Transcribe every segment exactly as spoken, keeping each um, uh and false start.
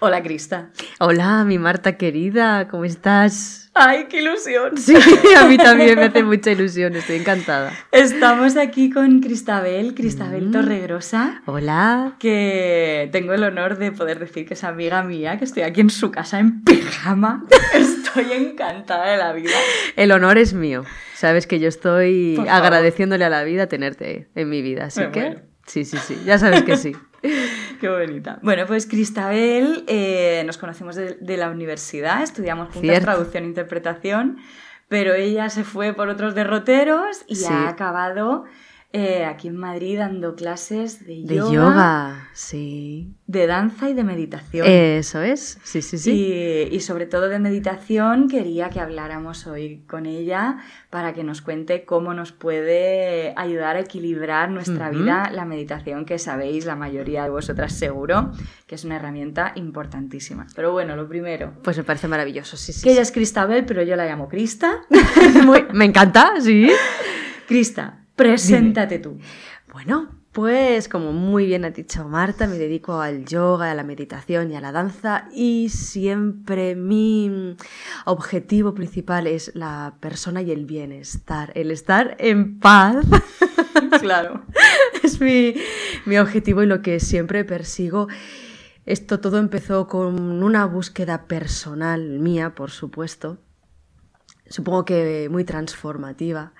Hola, Crista. Hola, mi Marta querida, ¿cómo estás? ¡Ay, qué ilusión! Sí, a mí también me hace mucha ilusión, estoy encantada. Estamos aquí con Cristabel, Cristabel Mm. Torregrosa. Hola. Que tengo el honor de poder decir que es amiga mía, que estoy aquí en su casa en pijama. Estoy encantada de la vida. El honor es mío. Sabes que yo estoy Por favor. agradeciéndole a la vida tenerte en mi vida, así Me que muero. sí, sí, sí, ya sabes que sí. Qué bonita. Bueno, pues Cristabel, eh, nos conocimos de, de la universidad, estudiamos juntas Cierto. traducción e interpretación, pero ella se fue por otros derroteros y Sí. ha acabado eh, aquí en Madrid dando clases de, De yoga, yoga, sí. de danza y de meditación. Eso es, sí, sí, sí. Y, y sobre todo de meditación quería que habláramos hoy con ella para que nos cuente cómo nos puede ayudar a equilibrar nuestra Ujú. vida la meditación, que sabéis, la mayoría de vosotras seguro, que es una herramienta importantísima. Pero bueno, lo primero, Pues me parece maravilloso, sí, sí. que ella sí. es Cristabel, pero yo la llamo Crista. Muy- me encanta, sí. Crista, preséntate tú. Bueno, pues como muy bien ha dicho Marta, me dedico al yoga, a la meditación y a la danza y siempre mi objetivo principal es la persona y el bienestar, el estar en paz. Claro. Es mi, mi objetivo y lo que siempre persigo. Esto todo empezó con una búsqueda personal mía, por supuesto, supongo que muy transformativa.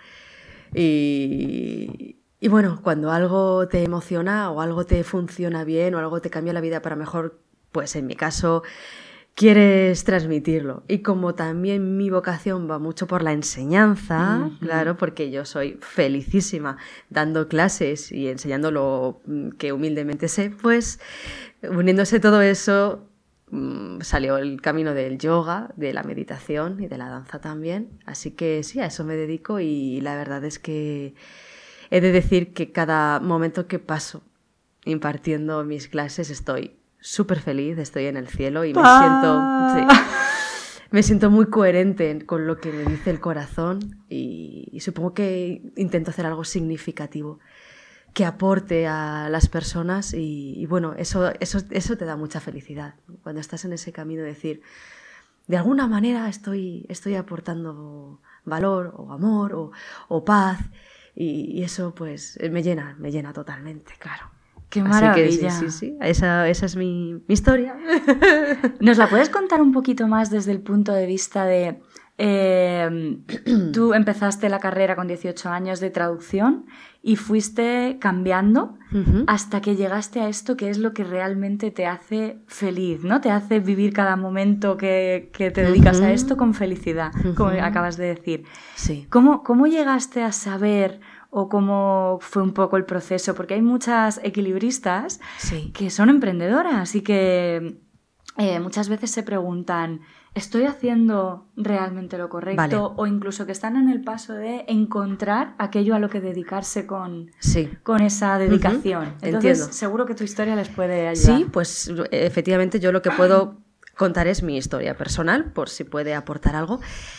Y, y bueno, cuando algo te emociona o algo te funciona bien o algo te cambia la vida para mejor, pues en mi caso quieres transmitirlo. Y como también mi vocación va mucho por la enseñanza, Ujú. claro, porque yo soy felicísima dando clases y enseñando lo que humildemente sé, pues uniéndose todo eso mm, salió el camino del yoga, de la meditación y de la danza también. Así que sí, a eso me dedico y la verdad es que he de decir que cada momento que paso impartiendo mis clases estoy súper feliz, estoy en el cielo y me Pa. siento, sí, me siento muy coherente con lo que me dice el corazón y, y supongo que intento hacer algo significativo que aporte a las personas y, y bueno, eso, eso, eso te da mucha felicidad, ¿no? Cuando estás en ese camino de decir, de alguna manera estoy, estoy aportando valor o amor o, o paz y, y eso pues me llena, me llena totalmente, claro. ¡Qué Así maravilla! que sí, sí, sí, esa, esa es mi, mi historia. ¿Nos la puedes contar un poquito más desde el punto de vista de... eh, tú empezaste la carrera con dieciocho años de traducción y fuiste cambiando Ujú. hasta que llegaste a esto que es lo que realmente te hace feliz, ¿no? Te hace vivir cada momento que, que te dedicas a Ujú. esto con felicidad, como Ujú. acabas de decir. Sí. ¿Cómo, cómo llegaste a saber o cómo fue un poco el proceso? Porque hay muchas equilibristas Sí. que son emprendedoras y que eh, muchas veces se preguntan, ¿estoy haciendo realmente lo correcto? Vale. O incluso que están en el paso de encontrar aquello a lo que dedicarse con, Sí. con esa dedicación. Ujú, Entonces, entiendo. seguro que tu historia les puede ayudar. Sí, pues efectivamente yo lo que puedo contar es mi historia personal, por si puede aportar algo.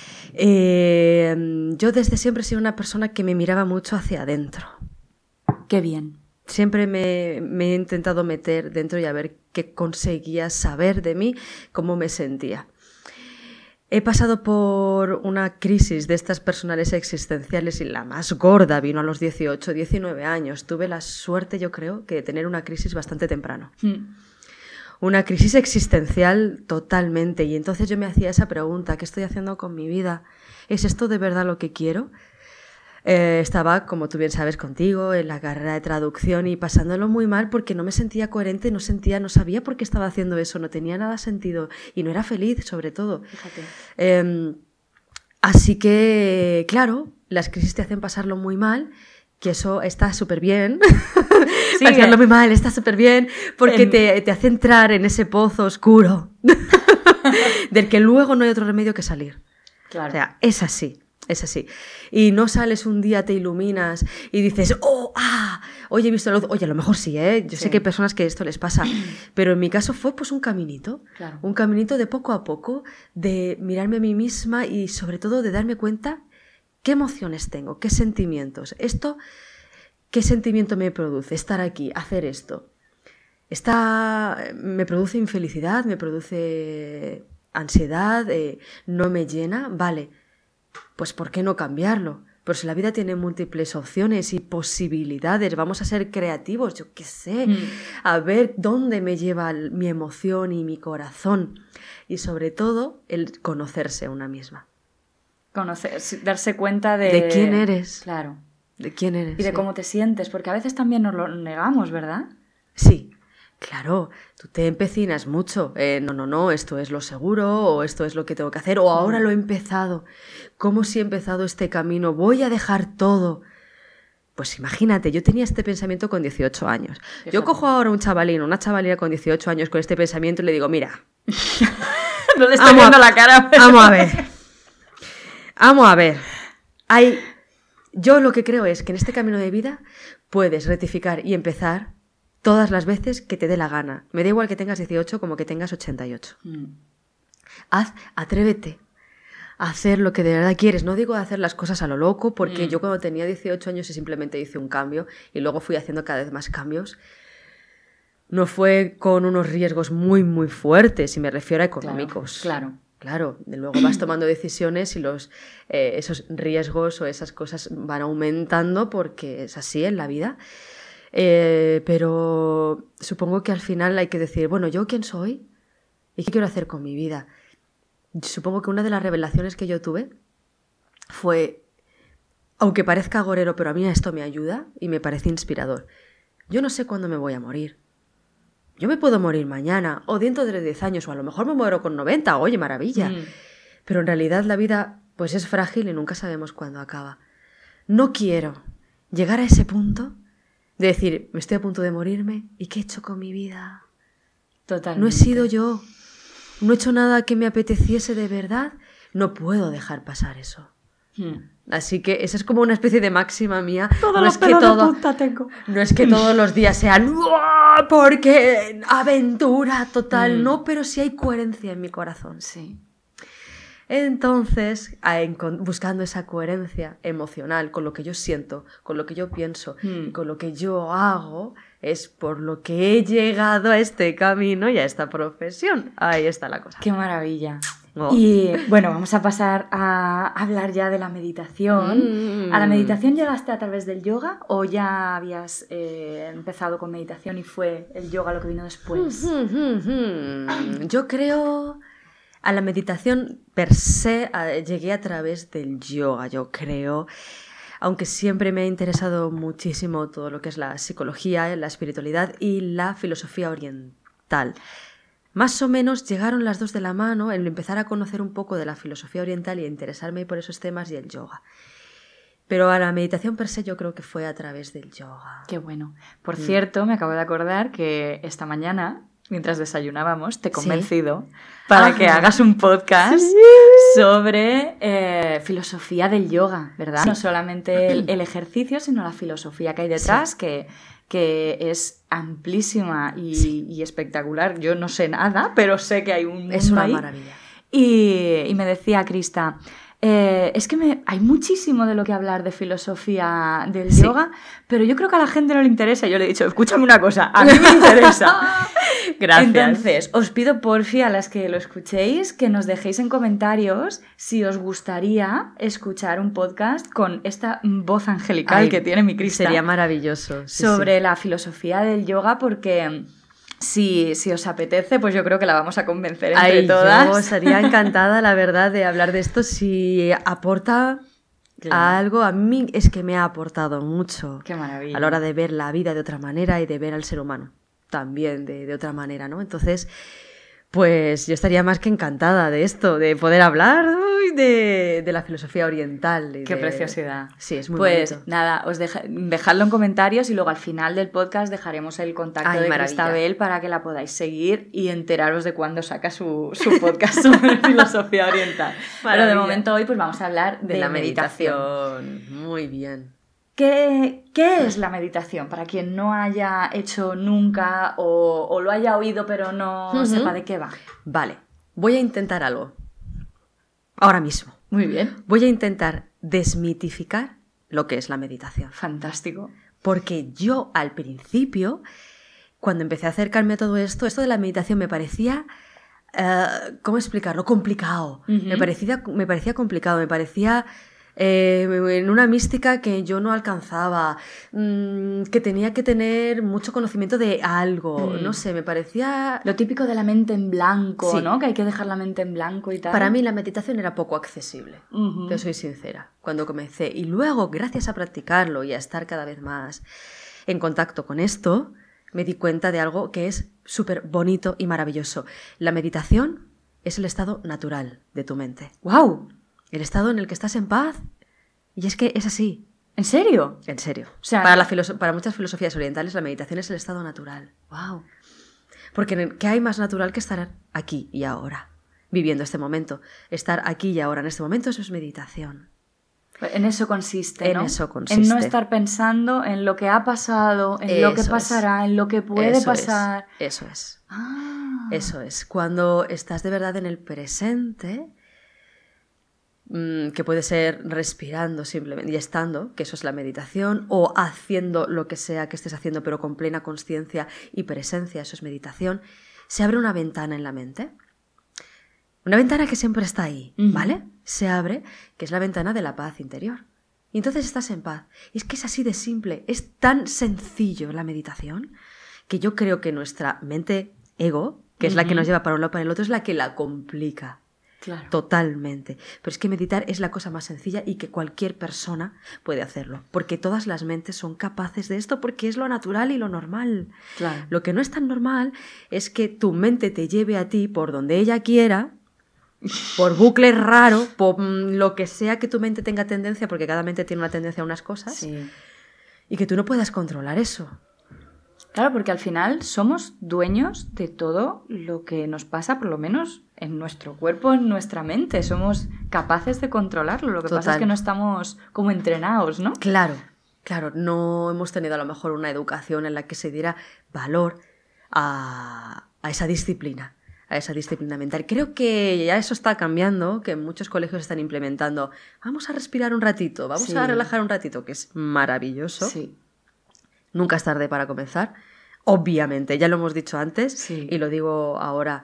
Eh, yo desde siempre he sido una persona que me miraba mucho hacia adentro. Qué bien. Siempre me, me he intentado meter dentro y a ver qué conseguía saber de mí, cómo me sentía. He pasado por una crisis de estas personales existenciales y la más gorda vino a los dieciocho, diecinueve años. Tuve la suerte, yo creo, que de tener una crisis bastante temprano. Mm. Una crisis existencial totalmente. Y entonces yo me hacía esa pregunta, ¿qué estoy haciendo con mi vida? ¿Es esto de verdad lo que quiero? Eh, estaba, como tú bien sabes, contigo en la carrera de traducción y pasándolo muy mal porque no me sentía coherente, no sentía, no sabía por qué estaba haciendo eso, no tenía nada sentido y no era feliz, sobre todo. Fíjate. Eh, así que, claro, las crisis te hacen pasarlo muy mal, que eso está súper bien. Sí, pasarlo eh. muy mal, está súper bien, porque En- te, te hace entrar en ese pozo oscuro del que luego no hay otro remedio que salir. Claro. O sea, es así, es así. Y no sales un día, te iluminas y dices, oh, ah, oye, he visto la luz. Oye, a lo mejor sí, ¿eh? Yo Sí. sé que hay personas que esto les pasa, pero en mi caso fue pues un caminito, Claro. un caminito de poco a poco, de mirarme a mí misma y sobre todo de darme cuenta qué emociones tengo, qué sentimientos. Esto, ¿qué sentimiento me produce? Estar aquí, hacer esto. Esta me produce infelicidad, me produce ansiedad, eh, no me llena, vale, pues ¿por qué no cambiarlo? Pero si la vida tiene múltiples opciones y posibilidades, vamos a ser creativos, yo qué sé, mm. a ver dónde me lleva mi emoción y mi corazón. Y sobre todo, el conocerse a una misma. Conocer, darse cuenta de... De quién eres. Claro. De quién eres. Y de sí. cómo te sientes, porque a veces también nos lo negamos, ¿verdad? Sí. Claro, tú te empecinas mucho. Eh, no, no, no, esto es lo seguro, o esto es lo que tengo que hacer, o ahora lo he empezado. ¿Cómo si he empezado este camino? Voy a dejar todo. Pues imagínate, yo tenía este pensamiento con dieciocho años. Fíjate. Yo cojo ahora un chavalín, una chavalina con dieciocho años con este pensamiento y le digo, mira, no le estoy viendo a, la cara. Pero... Vamos a ver. Vamos a ver. Hay... Yo lo que creo es que en este camino de vida puedes rectificar y empezar todas las veces que te dé la gana. Me da igual que tengas dieciocho como que tengas ochenta y ocho. Mm. Haz, atrévete a hacer lo que de verdad quieres. No digo hacer las cosas a lo loco, porque mm. yo cuando tenía dieciocho años simplemente hice un cambio y luego fui haciendo cada vez más cambios. No fue con unos riesgos muy, muy fuertes, y me refiero a económicos. Claro, claro. Claro, luego vas tomando decisiones y los, eh, esos riesgos o esas cosas van aumentando porque es así en la vida. Eh, pero supongo que al final hay que decir, bueno, ¿yo quién soy? ¿Y qué quiero hacer con mi vida? Supongo que una de las revelaciones que yo tuve fue, aunque parezca agorero, pero a mí esto me ayuda y me parece inspirador. Yo no sé cuándo me voy a morir. Yo me puedo morir mañana o dentro de diez años, o a lo mejor me muero con noventa, oye, maravilla. Mm. Pero en realidad la vida pues es frágil y nunca sabemos cuándo acaba. No quiero llegar a ese punto de decir, me estoy a punto de morirme, ¿y qué he hecho con mi vida? Totalmente. No he sido yo, no he hecho nada que me apeteciese de verdad, no puedo dejar pasar eso. Hmm. Así que esa es como una especie de máxima mía. Todo no, es que todo, de puta tengo. No es que todos los días sean porque aventura total, hmm. no, pero sí hay coherencia en mi corazón. Sí. Entonces, buscando esa coherencia emocional con lo que yo siento, con lo que yo pienso, mm. con lo que yo hago, es por lo que he llegado a este camino y a esta profesión. Ahí está la cosa. ¡Qué maravilla! Oh. Y bueno, vamos a pasar a hablar ya de la meditación. Mm. ¿A la meditación llegaste a través del yoga o ya habías eh, empezado con meditación y fue el yoga lo que vino después? Mm, mm, mm. Yo creo... A la meditación per se llegué a través del yoga, yo creo, aunque siempre me ha interesado muchísimo todo lo que es la psicología, la espiritualidad y la filosofía oriental. Más o menos llegaron las dos de la mano en empezar a conocer un poco de la filosofía oriental y a interesarme por esos temas y el yoga. Pero a la meditación per se yo creo que fue a través del yoga. Qué bueno. Por mm. cierto, me acabo de acordar que esta mañana... mientras desayunábamos, te he convencido ¿Sí? para Ajá. que hagas un podcast sí. sobre eh, filosofía del yoga, ¿verdad? Sí. No solamente el, el ejercicio, sino la filosofía que hay detrás, sí. que, que es amplísima y, sí. y espectacular. Yo no sé nada, pero sé que hay un mundo Es una ahí. maravilla. Y, y me decía Krista... Eh, es que me, hay muchísimo de lo que hablar de filosofía del sí. yoga, pero yo creo que a la gente no le interesa. Yo le he dicho, escúchame una cosa, a mí me interesa. Gracias. Entonces, os pido porfi a las que lo escuchéis que nos dejéis en comentarios si os gustaría escuchar un podcast con esta voz angelical Ay, que tiene mi Krista. Sería maravilloso. Sí, sobre sí. la filosofía del yoga, porque... Si, si os apetece, pues yo creo que la vamos a convencer entre Ay, todas. Yo estaría encantada, la verdad, de hablar de esto. Si aporta claro. algo, a mí es que me ha aportado mucho. Qué maravilla. A la hora de ver la vida de otra manera y de ver al ser humano también de, de otra manera, ¿no? Entonces, pues yo estaría más que encantada de esto, de poder hablar uy, de, de la filosofía oriental. Y Qué de... preciosidad. Sí, es muy Pues bonito. nada, os deja... dejadlo en comentarios y luego al final del podcast dejaremos el contacto Ay, de maravilla. Cristabel para que la podáis seguir y enteraros de cuándo saca su, su podcast sobre filosofía oriental. Maravilla. Pero de momento hoy pues vamos a hablar de, de la meditación. meditación. Muy bien. ¿Qué, ¿Qué es la meditación? Para quien no haya hecho nunca o, o lo haya oído pero no uh-huh. sepa de qué va. Vale, voy a intentar algo. Ahora mismo. Muy bien. Voy a intentar desmitificar lo que es la meditación. Fantástico. Porque yo al principio, cuando empecé a acercarme a todo esto, esto de la meditación me parecía, uh, ¿cómo explicarlo? Complicado. Uh-huh. Me parecía, me parecía complicado, me parecía eh, en una mística que yo no alcanzaba, mmm, que tenía que tener mucho conocimiento de algo, mm. no sé, me parecía... Lo típico de la mente en blanco, sí. ¿no? Que hay que dejar la mente en blanco y tal. Para mí la meditación era poco accesible, uh-huh. te soy sincera, cuando comencé. Y luego, gracias a practicarlo y a estar cada vez más en contacto con esto, me di cuenta de algo que es súper bonito y maravilloso. La meditación es el estado natural de tu mente. ¡Wow! El estado en el que estás en paz. Y es que es así. ¿En serio? En serio. O sea, para, la filoso- para muchas filosofías orientales la meditación es el estado natural. ¡Wow! Porque ¿qué hay más natural que estar aquí y ahora? Viviendo este momento. Estar aquí y ahora en este momento, eso es meditación. En eso consiste, ¿no? En eso consiste. En no estar pensando en lo que ha pasado, en eso lo que pasará, es. en lo que puede eso pasar. Es. Eso es. Ah. Eso es. Cuando estás de verdad en el presente... que puede ser respirando simplemente y estando, que eso es la meditación, o haciendo lo que sea que estés haciendo pero con plena consciencia y presencia, eso es meditación, se abre una ventana en la mente, una ventana que siempre está ahí, uh-huh. ¿vale? Se abre, que es la ventana de la paz interior, y entonces estás en paz. Y es que es así de simple, es tan sencillo la meditación, que yo creo que nuestra mente ego, que es uh-huh. la que nos lleva para un lado para el otro, es la que la complica. Claro. Totalmente. Pero es que meditar es la cosa más sencilla y que cualquier persona puede hacerlo. Porque todas las mentes son capaces de esto porque es lo natural y lo normal. Claro. Lo que no es tan normal es que tu mente te lleve a ti por donde ella quiera, por bucles raros, por lo que sea que tu mente tenga tendencia, porque cada mente tiene una tendencia a unas cosas, sí. y que tú no puedas controlar eso. Claro, porque al final somos dueños de todo lo que nos pasa, por lo menos en nuestro cuerpo, en nuestra mente. Somos capaces de controlarlo. Lo que Total. pasa es que no estamos como entrenados, ¿no? Claro, claro. No hemos tenido a lo mejor una educación en la que se diera valor a, a esa disciplina, a esa disciplina mental. Creo que ya eso está cambiando, que muchos colegios están implementando. Vamos a respirar un ratito, vamos sí. a relajar un ratito, que es maravilloso. Sí. Nunca es tarde para comenzar, obviamente, ya lo hemos dicho antes sí. y lo digo ahora.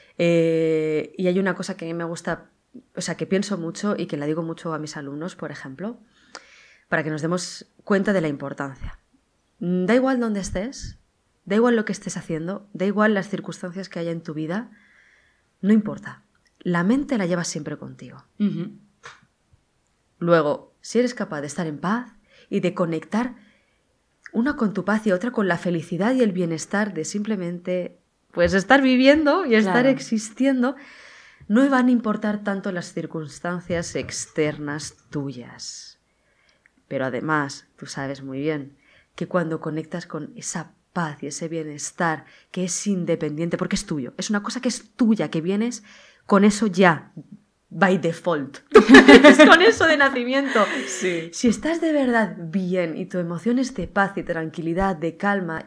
Eh, y hay una cosa que a mí me gusta, o sea, que pienso mucho y que la digo mucho a mis alumnos, por ejemplo, para que nos demos cuenta de la importancia. Da igual dónde estés, da igual lo que estés haciendo, da igual las circunstancias que haya en tu vida, no importa. La mente la llevas siempre contigo. Uh-huh. Luego, si eres capaz de estar en paz y de conectar una con tu paz y otra con la felicidad y el bienestar de simplemente pues estar viviendo y estar claro. existiendo, no van a importar tanto las circunstancias externas tuyas. Pero además, tú sabes muy bien que cuando conectas con esa paz y ese bienestar que es independiente, porque es tuyo, es una cosa que es tuya, que vienes con eso ya, by default. Con eso de nacimiento. Sí. Si estás de verdad bien y tu emoción es de paz y tranquilidad, de calma,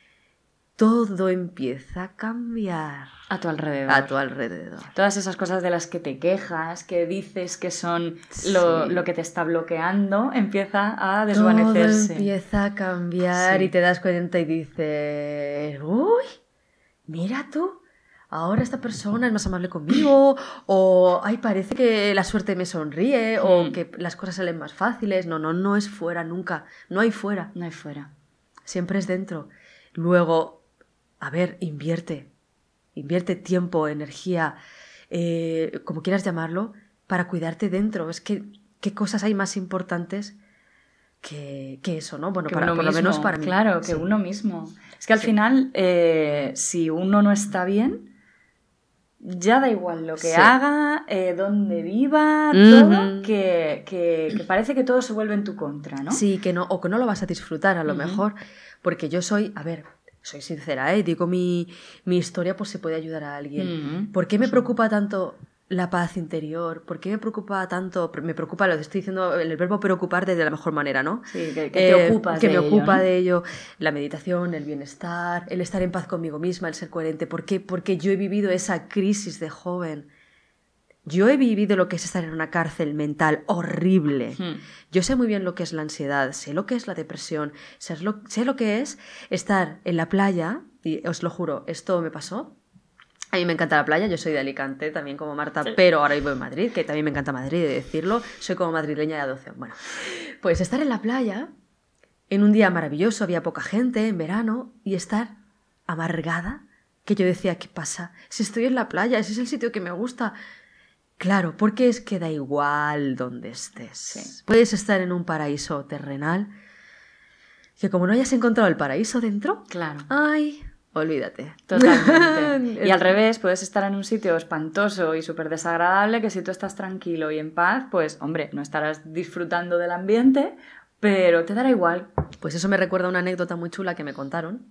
todo empieza a cambiar. A tu alrededor. A tu alrededor. Todas esas cosas de las que te quejas, que dices que son lo, sí. lo que te está bloqueando, empieza a desvanecerse. Todo empieza a cambiar sí. y te das cuenta y dices, uy, mira tú. Ahora esta persona es más amable conmigo, o ay, parece que la suerte me sonríe, mm. o que las cosas salen más fáciles. No, no, no es fuera nunca. No hay fuera. No hay fuera. Siempre es dentro. Luego, a ver, invierte. Invierte tiempo, energía, eh, como quieras llamarlo, para cuidarte dentro. Es que, ¿qué cosas hay más importantes que, que eso, ¿no? Bueno, que para, por mismo, lo menos para mí. Claro, que sí. uno mismo. Es que al sí. final, eh, si uno no está bien, ya da igual lo que sí. haga, eh, dónde viva, uh-huh. todo, que, que, que parece que todo se vuelve en tu contra, ¿no? Sí, que no, o que no lo vas a disfrutar a lo uh-huh. mejor, porque yo soy, a ver, soy sincera, ¿eh? Digo mi, mi historia por si puede ayudar a alguien. Uh-huh. ¿Por qué me preocupa tanto la paz interior? ¿Por qué me preocupa tanto? Me preocupa, lo estoy diciendo, el verbo preocupar de la mejor manera, ¿no? Sí, que, que te eh, ocupas que de me ello, ocupa ¿no? de ello, la meditación, el bienestar, el estar en paz conmigo misma, el ser coherente. ¿Por qué? Porque yo he vivido esa crisis de joven. Yo he vivido lo que es estar en una cárcel mental horrible. Hmm. Yo sé muy bien lo que es la ansiedad, sé lo que es la depresión, sé lo, sé lo que es estar en la playa y os lo juro, esto me pasó. A mí me encanta la playa, yo soy de Alicante también como Marta, Sí. pero ahora vivo en Madrid, que también me encanta Madrid, de decirlo, soy como madrileña de adopción. Bueno, pues estar en la playa, en un día maravilloso, había poca gente, en verano, y estar amargada, que yo decía, ¿qué pasa? Si estoy en la playa, ese es el sitio que me gusta. Claro, porque es que da igual donde estés. Sí. Puedes estar en un paraíso terrenal, que como no hayas encontrado el paraíso dentro, Claro. ay... olvídate. Totalmente. Y al revés, puedes estar en un sitio espantoso y súper desagradable que si tú estás tranquilo y en paz, pues, hombre, no estarás disfrutando del ambiente, pero te dará igual. Pues eso me recuerda a una anécdota muy chula que me contaron,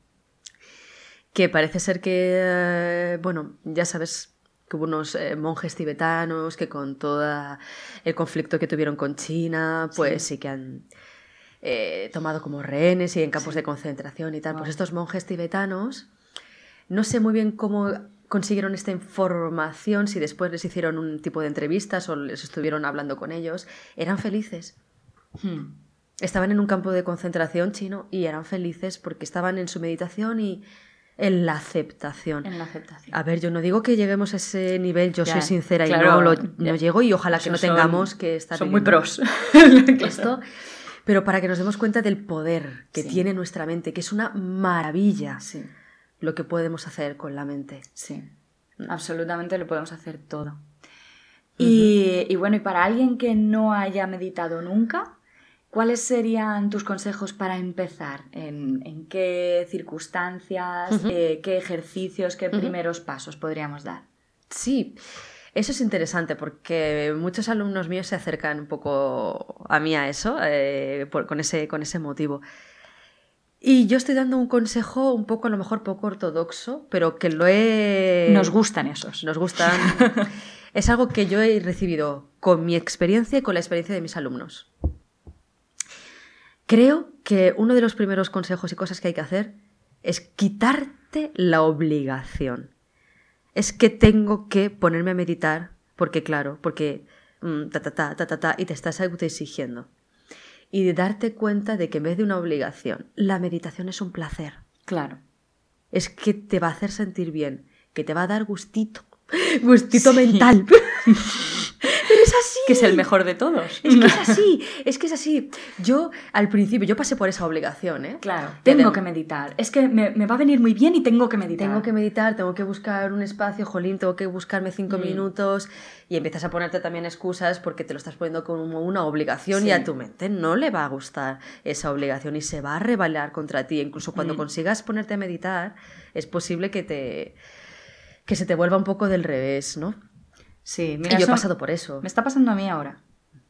que parece ser que, eh, bueno, ya sabes que hubo unos eh, monjes tibetanos que con todo el conflicto que tuvieron con China, pues sí, sí que han... Eh, tomado como rehenes y en campos sí. de concentración y tal. Wow. Pues estos monjes tibetanos, no sé muy bien cómo consiguieron esta información, si después les hicieron un tipo de entrevistas o les estuvieron hablando con ellos, eran felices. Hmm. Estaban en un campo de concentración chino y eran felices porque estaban en su meditación y en la aceptación. En la aceptación. A ver, yo no digo que lleguemos a ese nivel, yo ya, soy sincera claro, y no, lo, no llego y ojalá que no tengamos son, que estar... Son muy pros. Esto... Pero para que nos demos cuenta del poder que sí. tiene nuestra mente, que es una maravilla sí. lo que podemos hacer con la mente. Sí, absolutamente lo podemos hacer todo. Uh-huh. Y, y bueno, y para alguien que no haya meditado nunca, ¿cuáles serían tus consejos para empezar? ¿En, en qué circunstancias, uh-huh. eh, qué ejercicios, qué uh-huh. primeros pasos podríamos dar? Sí. Eso es interesante porque muchos alumnos míos se acercan un poco a mí a eso, eh, por, con, ese, con ese motivo. Y yo estoy dando un consejo un poco, a lo mejor poco ortodoxo, pero que lo he... Nos gustan esos. Nos gustan. Es algo que yo he recibido con mi experiencia y con la experiencia de mis alumnos. Creo que uno de los primeros consejos y cosas que hay que hacer es quitarte la obligación. Es que tengo que ponerme a meditar, porque claro, porque mm, ta, ta, ta, ta, ta, ta, y te estás autoexigiendo. Y de darte cuenta de que en vez de una obligación, la meditación es un placer. Claro. Es que te va a hacer sentir bien, que te va a dar gustito, gustito sí. mental. Pero es así. Que es el mejor de todos. Es que es así, es que es así. Yo, al principio, yo pasé por esa obligación, ¿eh? Claro, tengo que meditar. Es que me, me va a venir muy bien y tengo que meditar. Tengo que meditar, tengo que buscar un espacio, jolín, tengo que buscarme cinco mm. minutos y empiezas a ponerte también excusas porque te lo estás poniendo como una obligación sí. y a tu mente no le va a gustar esa obligación y se va a rebelar contra ti. Incluso cuando mm. consigas ponerte a meditar, es posible que te que se te vuelva un poco del revés, ¿no? Sí, mira, y yo eso he pasado por eso. Me está pasando a mí ahora.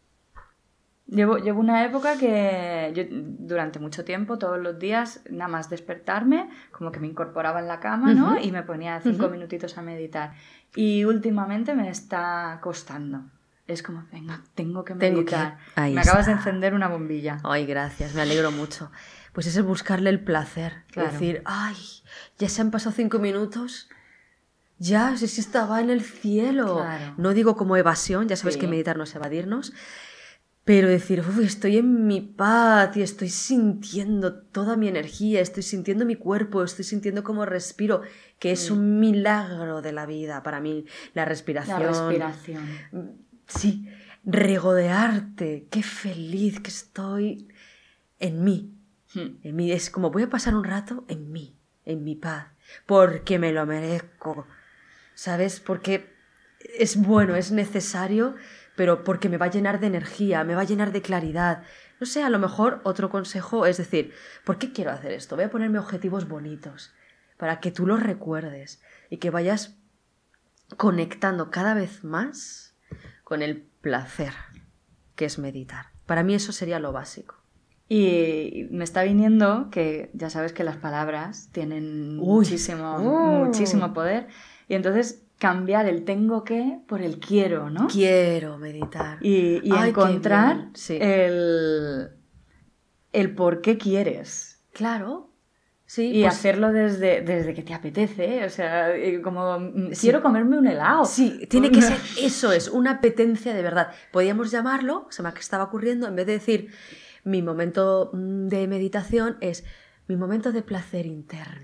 Llevo, llevo una época que yo durante mucho tiempo, todos los días, nada más despertarme, como que me incorporaba en la cama, ¿no? Uh-huh. Y me ponía cinco uh-huh. minutitos a meditar. Y últimamente me está costando. Es como, venga, tengo que meditar. Tengo que... Ahí me está. Acabas de encender una bombilla. Ay, gracias, me alegro mucho. Pues es el buscarle el placer. Claro. Decir, ay, ya se han pasado cinco minutos... Ya, si sí estaba en el cielo. Claro. No digo como evasión, ya sabes sí. que meditar no es evadirnos, pero decir, uy, estoy en mi paz y estoy sintiendo toda mi energía, estoy sintiendo mi cuerpo, estoy sintiendo cómo respiro, que es mm. un milagro de la vida para mí, la respiración. La respiración. Sí, regodearte, qué feliz que estoy en mí. Mm. En mí. Es como voy a pasar un rato en mí, en mi paz, porque me lo merezco. ¿Sabes? Porque es bueno, es necesario, pero porque me va a llenar de energía, me va a llenar de claridad. No sé, a lo mejor otro consejo es decir, ¿por qué quiero hacer esto? Voy a ponerme objetivos bonitos para que tú los recuerdes y que vayas conectando cada vez más con el placer que es meditar. Para mí eso sería lo básico. Y me está viniendo que ya sabes que las palabras tienen Uy. muchísimo, oh. muchísimo poder. Y entonces cambiar el tengo que por el quiero, ¿no? Quiero meditar. Y, y Ay, encontrar sí. el, el por qué quieres. Claro. Sí, y pues... hacerlo desde, desde que te apetece. O sea, como sí. quiero comerme un helado. Sí, tiene que ser eso, es una apetencia de verdad. Podríamos llamarlo, se me estaba ocurriendo, en vez de decir mi momento de meditación, es mi momento de placer interno.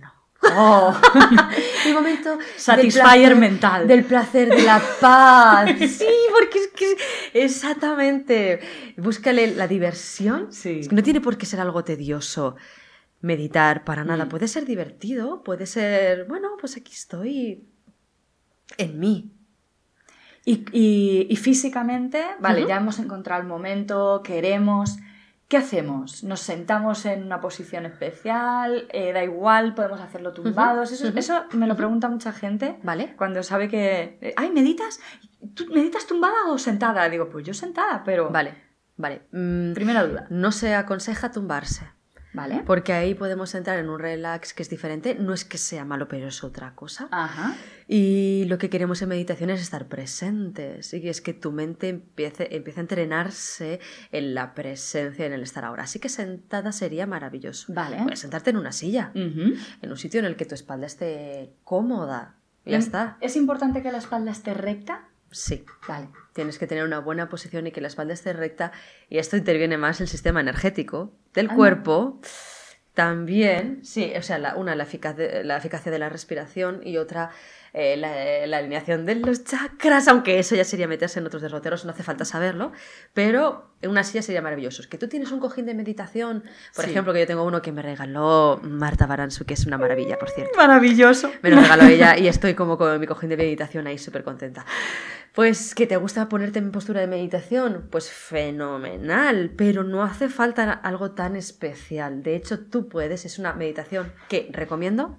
Oh. El momento Satisfyer del placer, mental. Del placer, de la paz. Sí, porque es que exactamente. Búscale la diversión. Sí. Es que no tiene por qué ser algo tedioso meditar para nada. Mm. Puede ser divertido, puede ser, bueno, pues aquí estoy en mí. Y, y, y físicamente, vale, Uh-huh. ya hemos encontrado el momento, queremos... ¿Qué hacemos? ¿Nos sentamos en una posición especial? Eh, ¿Da igual? ¿Podemos hacerlo tumbados? Eso, Uh-huh. eso me lo Uh-huh. pregunta mucha gente. Vale. Cuando sabe que... ¡Ay, meditas! ¿Tú meditas tumbada o sentada? Digo, pues yo sentada, pero... Vale, vale. Mm, Primera duda. no se aconseja tumbarse. ¿Vale? Porque ahí podemos entrar en un relax que es diferente. No es que sea malo, pero es otra cosa. Ajá. Y lo que queremos en meditación es estar presentes. Y es que tu mente empiece, empiece a entrenarse en la presencia, en el estar ahora. Así que sentada sería maravilloso. Vale. Puedes sentarte en una silla, Uh-huh. en un sitio en el que tu espalda esté cómoda. Y ya está. ¿Es importante que la espalda esté recta? Sí. Vale. Tienes que tener una buena posición y que la espalda esté recta. Y esto interviene más el sistema energético del Ah, cuerpo. También, sí, o sea, la, una, la, eficacia, la eficacia de la respiración y otra, eh, la, la alineación de los chakras, aunque eso ya sería meterse en otros derroteros, no hace falta saberlo, pero en una silla sería maravilloso. Es que tú tienes un cojín de meditación, por Sí. ejemplo, que yo tengo uno que me regaló Marta Baransu, que es una maravilla, por cierto. Maravilloso. Me lo regaló ella y estoy como con mi cojín de meditación ahí súper contenta. Pues, ¿que te gusta ponerte en postura de meditación? Pues fenomenal, pero no hace falta algo tan especial. De hecho, tú puedes, es una meditación que recomiendo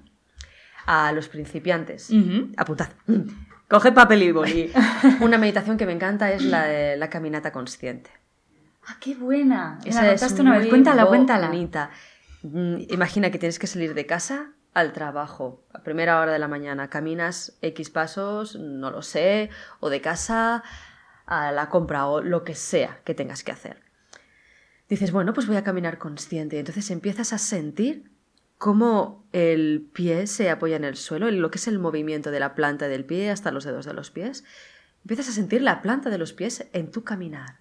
a los principiantes. Uh-huh. Apuntad. Coge papel y boli. Una meditación que me encanta es la de la caminata consciente. ¡Ah, qué buena! Esa Me la es contaste una vez. muy Cuéntala, cuéntala. bonita. Mm, Imagina que tienes que salir de casa al trabajo, a primera hora de la mañana. Caminas X pasos, no lo sé, o de casa a la compra o lo que sea que tengas que hacer. Dices, bueno, pues voy a caminar consciente. Entonces empiezas a sentir cómo el pie se apoya en el suelo, lo que es el movimiento de la planta del pie hasta los dedos de los pies. Empiezas a sentir la planta de los pies en tu caminar.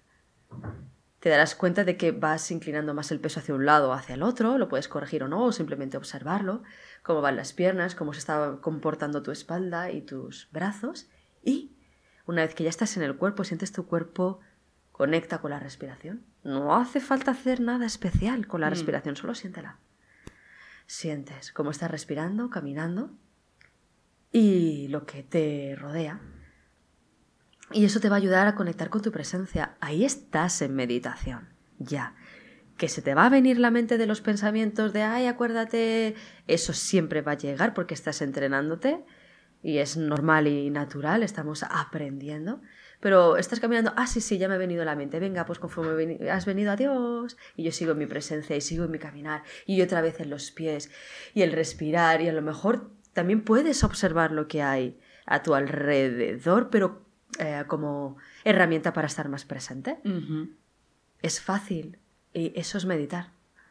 Te darás cuenta de que vas inclinando más el peso hacia un lado o hacia el otro, lo puedes corregir o no, o simplemente observarlo, cómo van las piernas, cómo se está comportando tu espalda y tus brazos. Y una vez que ya estás en el cuerpo, sientes tu cuerpo conecta con la respiración. No hace falta hacer nada especial con la Mm. respiración, solo siéntela. Sientes cómo estás respirando, caminando y lo que te rodea. Y eso te va a ayudar a conectar con tu presencia. Ahí estás en meditación, ya. Que se te va a venir la mente de los pensamientos de, ay, acuérdate, eso siempre va a llegar porque estás entrenándote y es normal y natural, estamos aprendiendo. Pero estás caminando, ah, sí, sí, ya me ha venido la mente, venga, pues conforme has venido, adiós. Y yo sigo en mi presencia y sigo en mi caminar y otra vez en los pies y el respirar y a lo mejor también puedes observar lo que hay a tu alrededor, pero Eh, como herramienta para estar más presente. Uh-huh. Es fácil y eso es meditar.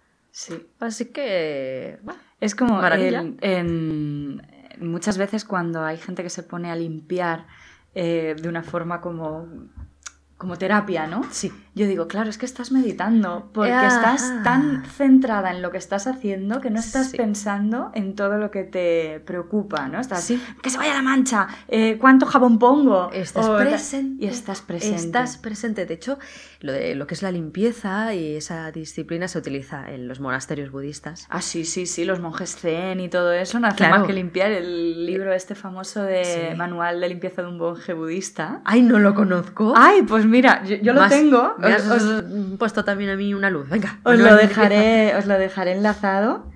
Sí. Así que... Bueno, Es como maravilla. el- en, muchas veces cuando hay gente que se pone a limpiar eh, de una forma como, como terapia, ¿no? Sí. Yo digo, claro, es que estás meditando porque Ah. estás tan centrada en lo que estás haciendo que no estás Sí. pensando en todo lo que te preocupa, ¿no? Estás, Sí. que se vaya la mancha, eh, ¿cuánto jabón pongo? Estás O- presente. Y estás presente. Estás presente. De hecho, lo, de, lo que es la limpieza y esa disciplina se utiliza en los monasterios budistas. Ah, sí, sí, sí, los monjes zen y todo eso no hacen Claro. más que limpiar. El libro este famoso de Sí. Manual de limpieza de un monje budista. ¡Ay, no lo conozco! Ay, pues mira, yo, yo lo Más- tengo. Me has Os, os- puesto también a mí una luz. Venga. os manual lo de limpieza. dejaré, os lo dejaré enlazado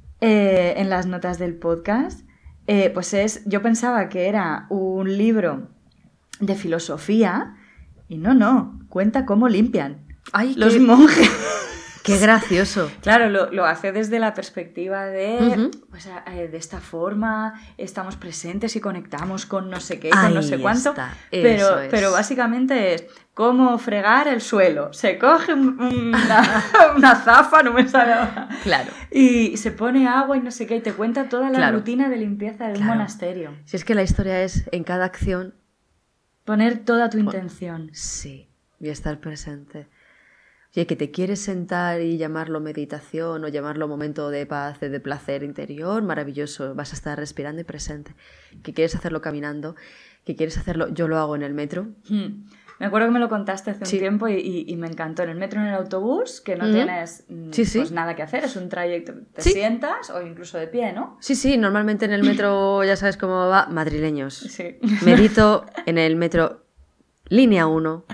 eh, en las notas del podcast. Eh, pues es, yo pensaba que era un libro de filosofía y no, no, cuenta cómo limpian ¡Ay, los qué, monjes. qué gracioso! Claro, lo, lo hace desde la perspectiva de, Ujú. pues, eh, de esta forma estamos presentes y conectamos con no sé qué, con Ahí no sé cuánto. está, Pero, eso es. pero básicamente es cómo fregar el suelo. Se coge un- una, una zafa, no me sale ahora, Claro. y se pone agua y no sé qué, y te cuenta toda la Claro. rutina de limpieza de un Claro. monasterio. Si es que la historia es en cada acción, Poner toda tu intención. sí, y estar presente. Y que te quieres sentar y llamarlo meditación o llamarlo momento de paz, de placer interior, maravilloso, vas a estar respirando y presente. Que quieres hacerlo caminando, que quieres hacerlo, yo lo hago en el metro. Hmm. Me acuerdo que me lo contaste hace un sí. tiempo y, y, y me encantó. En el metro, en el autobús, que no mm. tienes sí, sí. pues nada que hacer, es un trayecto, te sí. sientas o incluso de pie, ¿no? Sí, sí, normalmente en el metro, ya sabes cómo va, madrileños. Sí. Medito en el metro línea uno.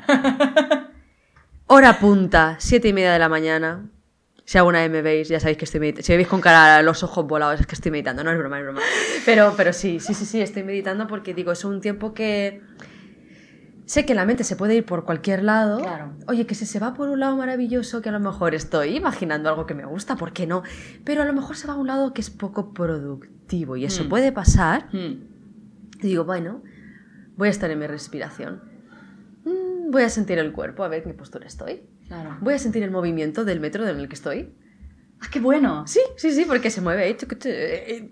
Hora punta, siete y media de la mañana. Si alguna vez me veis, ya sabéis que estoy meditando. Si me veis con cara, los ojos volados, es que estoy meditando. No es broma, es broma. Pero, pero sí, sí, sí, sí, estoy meditando porque digo, es un tiempo que... Sé que la mente se puede ir por cualquier lado. Claro. Oye, que si se va por un lado maravilloso, que a lo mejor estoy imaginando algo que me gusta, ¿por qué no? Pero a lo mejor se va a un lado que es poco productivo y eso mm. puede pasar. Mm. Y digo, bueno, voy a estar en mi respiración. Voy a sentir el cuerpo, a ver en qué postura estoy. Claro. Voy a sentir el movimiento del metro en el que estoy. ¡Ah, qué bueno! Sí, sí, sí, porque se mueve. Eh,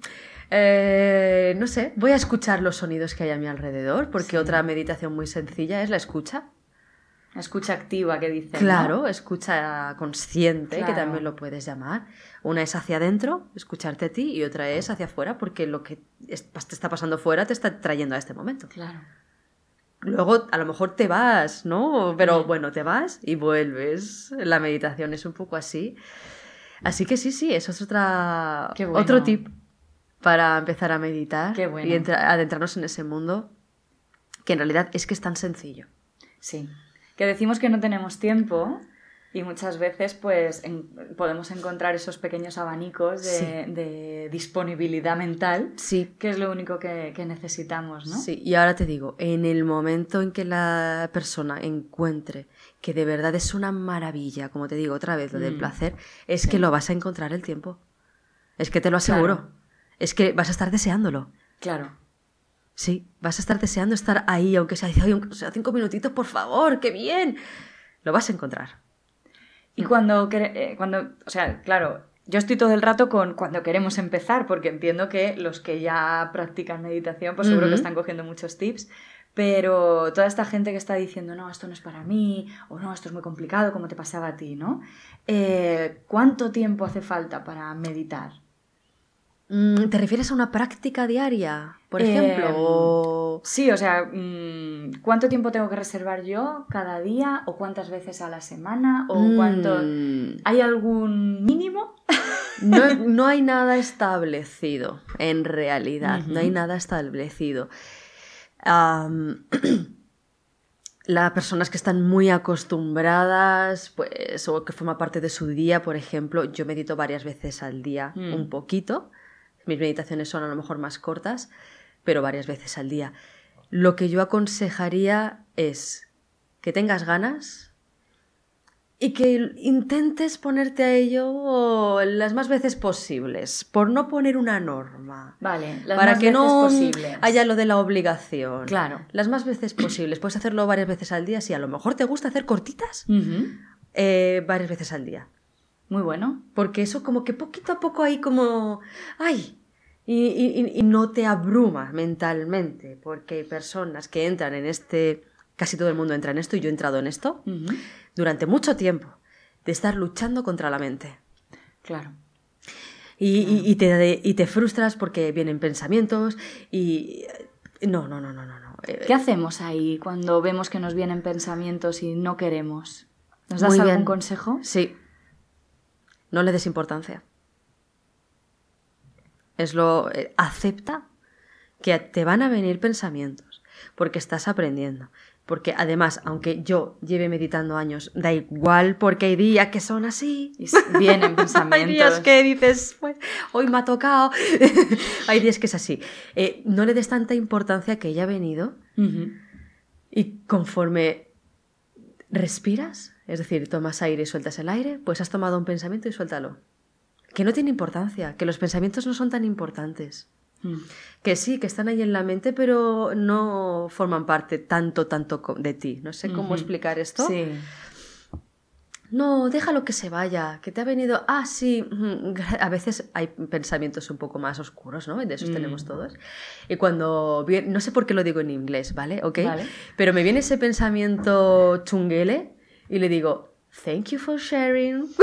eh, no sé, voy a escuchar los sonidos que hay a mi alrededor, porque sí. otra meditación muy sencilla es la escucha. La escucha activa que dicen, Claro, ¿no? escucha consciente, claro. que también lo puedes llamar. Una es hacia adentro, escucharte a ti, y otra es hacia afuera, porque lo que te está pasando fuera te está trayendo a este momento. Claro. Luego a lo mejor te vas, ¿no? Pero bueno, te vas y vuelves. La meditación es un poco así. Así que sí, sí, eso es otra, Qué bueno. otro tip para empezar a meditar. Qué bueno. Y entra, adentrarnos en ese mundo que en realidad es que es tan sencillo. Sí, que decimos que no tenemos tiempo y muchas veces pues en, podemos encontrar esos pequeños abanicos de, sí. de disponibilidad mental, sí. que es lo único que, que necesitamos, ¿no? Sí, y ahora te digo, en el momento en que la persona encuentre que de verdad es una maravilla, como te digo otra vez, lo mm. del placer, es sí. que lo vas a encontrar el tiempo. Es que te lo aseguro. Claro. Es que vas a estar deseándolo. Claro. Sí, vas a estar deseando estar ahí, aunque sea, aunque sea cinco minutitos, por favor, ¡qué bien! Lo vas a encontrar. Y cuando, eh, cuando, o sea, claro, yo estoy todo el rato con cuando queremos empezar, porque entiendo que los que ya practican meditación, pues seguro uh-huh. que están cogiendo muchos tips, pero toda esta gente que está diciendo, no, esto no es para mí, o no, esto es muy complicado, como te pasaba a ti, ¿no? Eh, ¿Cuánto tiempo hace falta para meditar? ¿Te refieres a una práctica diaria, por ejemplo? Eh, o... Sí, o sea, ¿cuánto tiempo tengo que reservar yo cada día? ¿O cuántas veces a la semana? ¿O mm. cuánto... ¿Hay algún mínimo? No, no hay nada establecido, en realidad. Uh-huh. No hay nada establecido. Um, las personas que están muy acostumbradas, pues, o que forma parte de su día, por ejemplo, yo medito varias veces al día, mm. un poquito. Mis meditaciones son a lo mejor más cortas, pero varias veces al día. Lo que yo aconsejaría es que tengas ganas y que intentes ponerte a ello las más veces posibles, por no poner una norma. Vale, las para más que veces no posibles. haya lo de la obligación. Claro. Las más veces posibles. Puedes hacerlo varias veces al día. Si a lo mejor te gusta hacer cortitas, uh-huh. eh, varias veces al día. Muy bueno. Porque eso como que poquito a poco ahí como... ¡Ay! Y, y, y no te abruma mentalmente, porque hay personas que entran en este... Casi todo el mundo entra en esto y yo he entrado en esto uh-huh. durante mucho tiempo, de estar luchando contra la mente. Claro. Y, claro. y, y, te, y te frustras porque vienen pensamientos y... No, no, no, no, no. ¿Qué hacemos ahí cuando vemos que nos vienen pensamientos y no queremos? ¿Nos das Muy algún bien. consejo? Sí. No le des importancia. Es lo... Eh, acepta que te van a venir pensamientos porque estás aprendiendo. Porque además, aunque yo lleve meditando años, da igual porque hay días que son así. Y vienen pensamientos. Hay días que dices, pues, hoy me ha tocado. Hay días que es así. Eh, no le des tanta importancia que ella ha venido uh-huh. y conforme respiras, es decir, tomas aire y sueltas el aire, pues has tomado un pensamiento y suéltalo. Que no tiene importancia, que los pensamientos no son tan importantes. Mm. Que sí, que están ahí en la mente, pero no forman parte tanto, tanto de ti. No sé cómo uh-huh. explicar esto. Sí. No, déjalo que se vaya, que te ha venido... Ah, sí, a veces hay pensamientos un poco más oscuros, ¿no? De esos mm. tenemos todos. Y cuando... Viene, no sé por qué lo digo en inglés, ¿vale? ¿Ok? Vale. Pero me viene ese pensamiento chunguele y le digo, thank you for sharing. No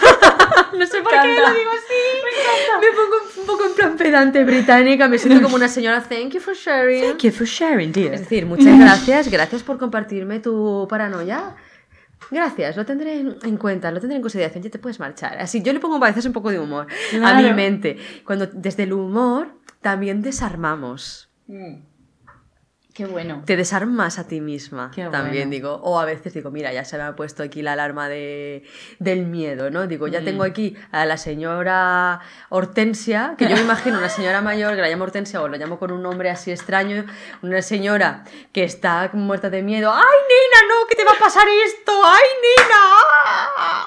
sé por qué lo digo así. Me, me pongo un poco en plan pedante británica, me siento como una señora, thank you for sharing. Thank you for sharing, dear. Es decir, muchas gracias, gracias por compartirme tu paranoia. Gracias, lo tendré en cuenta, lo tendré en consideración, ya te puedes marchar. Así, yo le pongo a veces un poco de humor claro. a mi mente. Cuando desde el humor también desarmamos. Mm. Qué bueno. Te desarmas a ti misma. Qué también bueno. digo, o a veces digo, mira, ya se me ha puesto aquí la alarma de, del miedo, ¿no? Digo, ya mm. tengo aquí a la señora Hortensia, que yo me imagino una señora mayor que la llamo Hortensia o lo llamo con un nombre así extraño, una señora que está muerta de miedo. ¡Ay, nena, no! ¿Qué te va a pasar esto? ¡Ay, nena!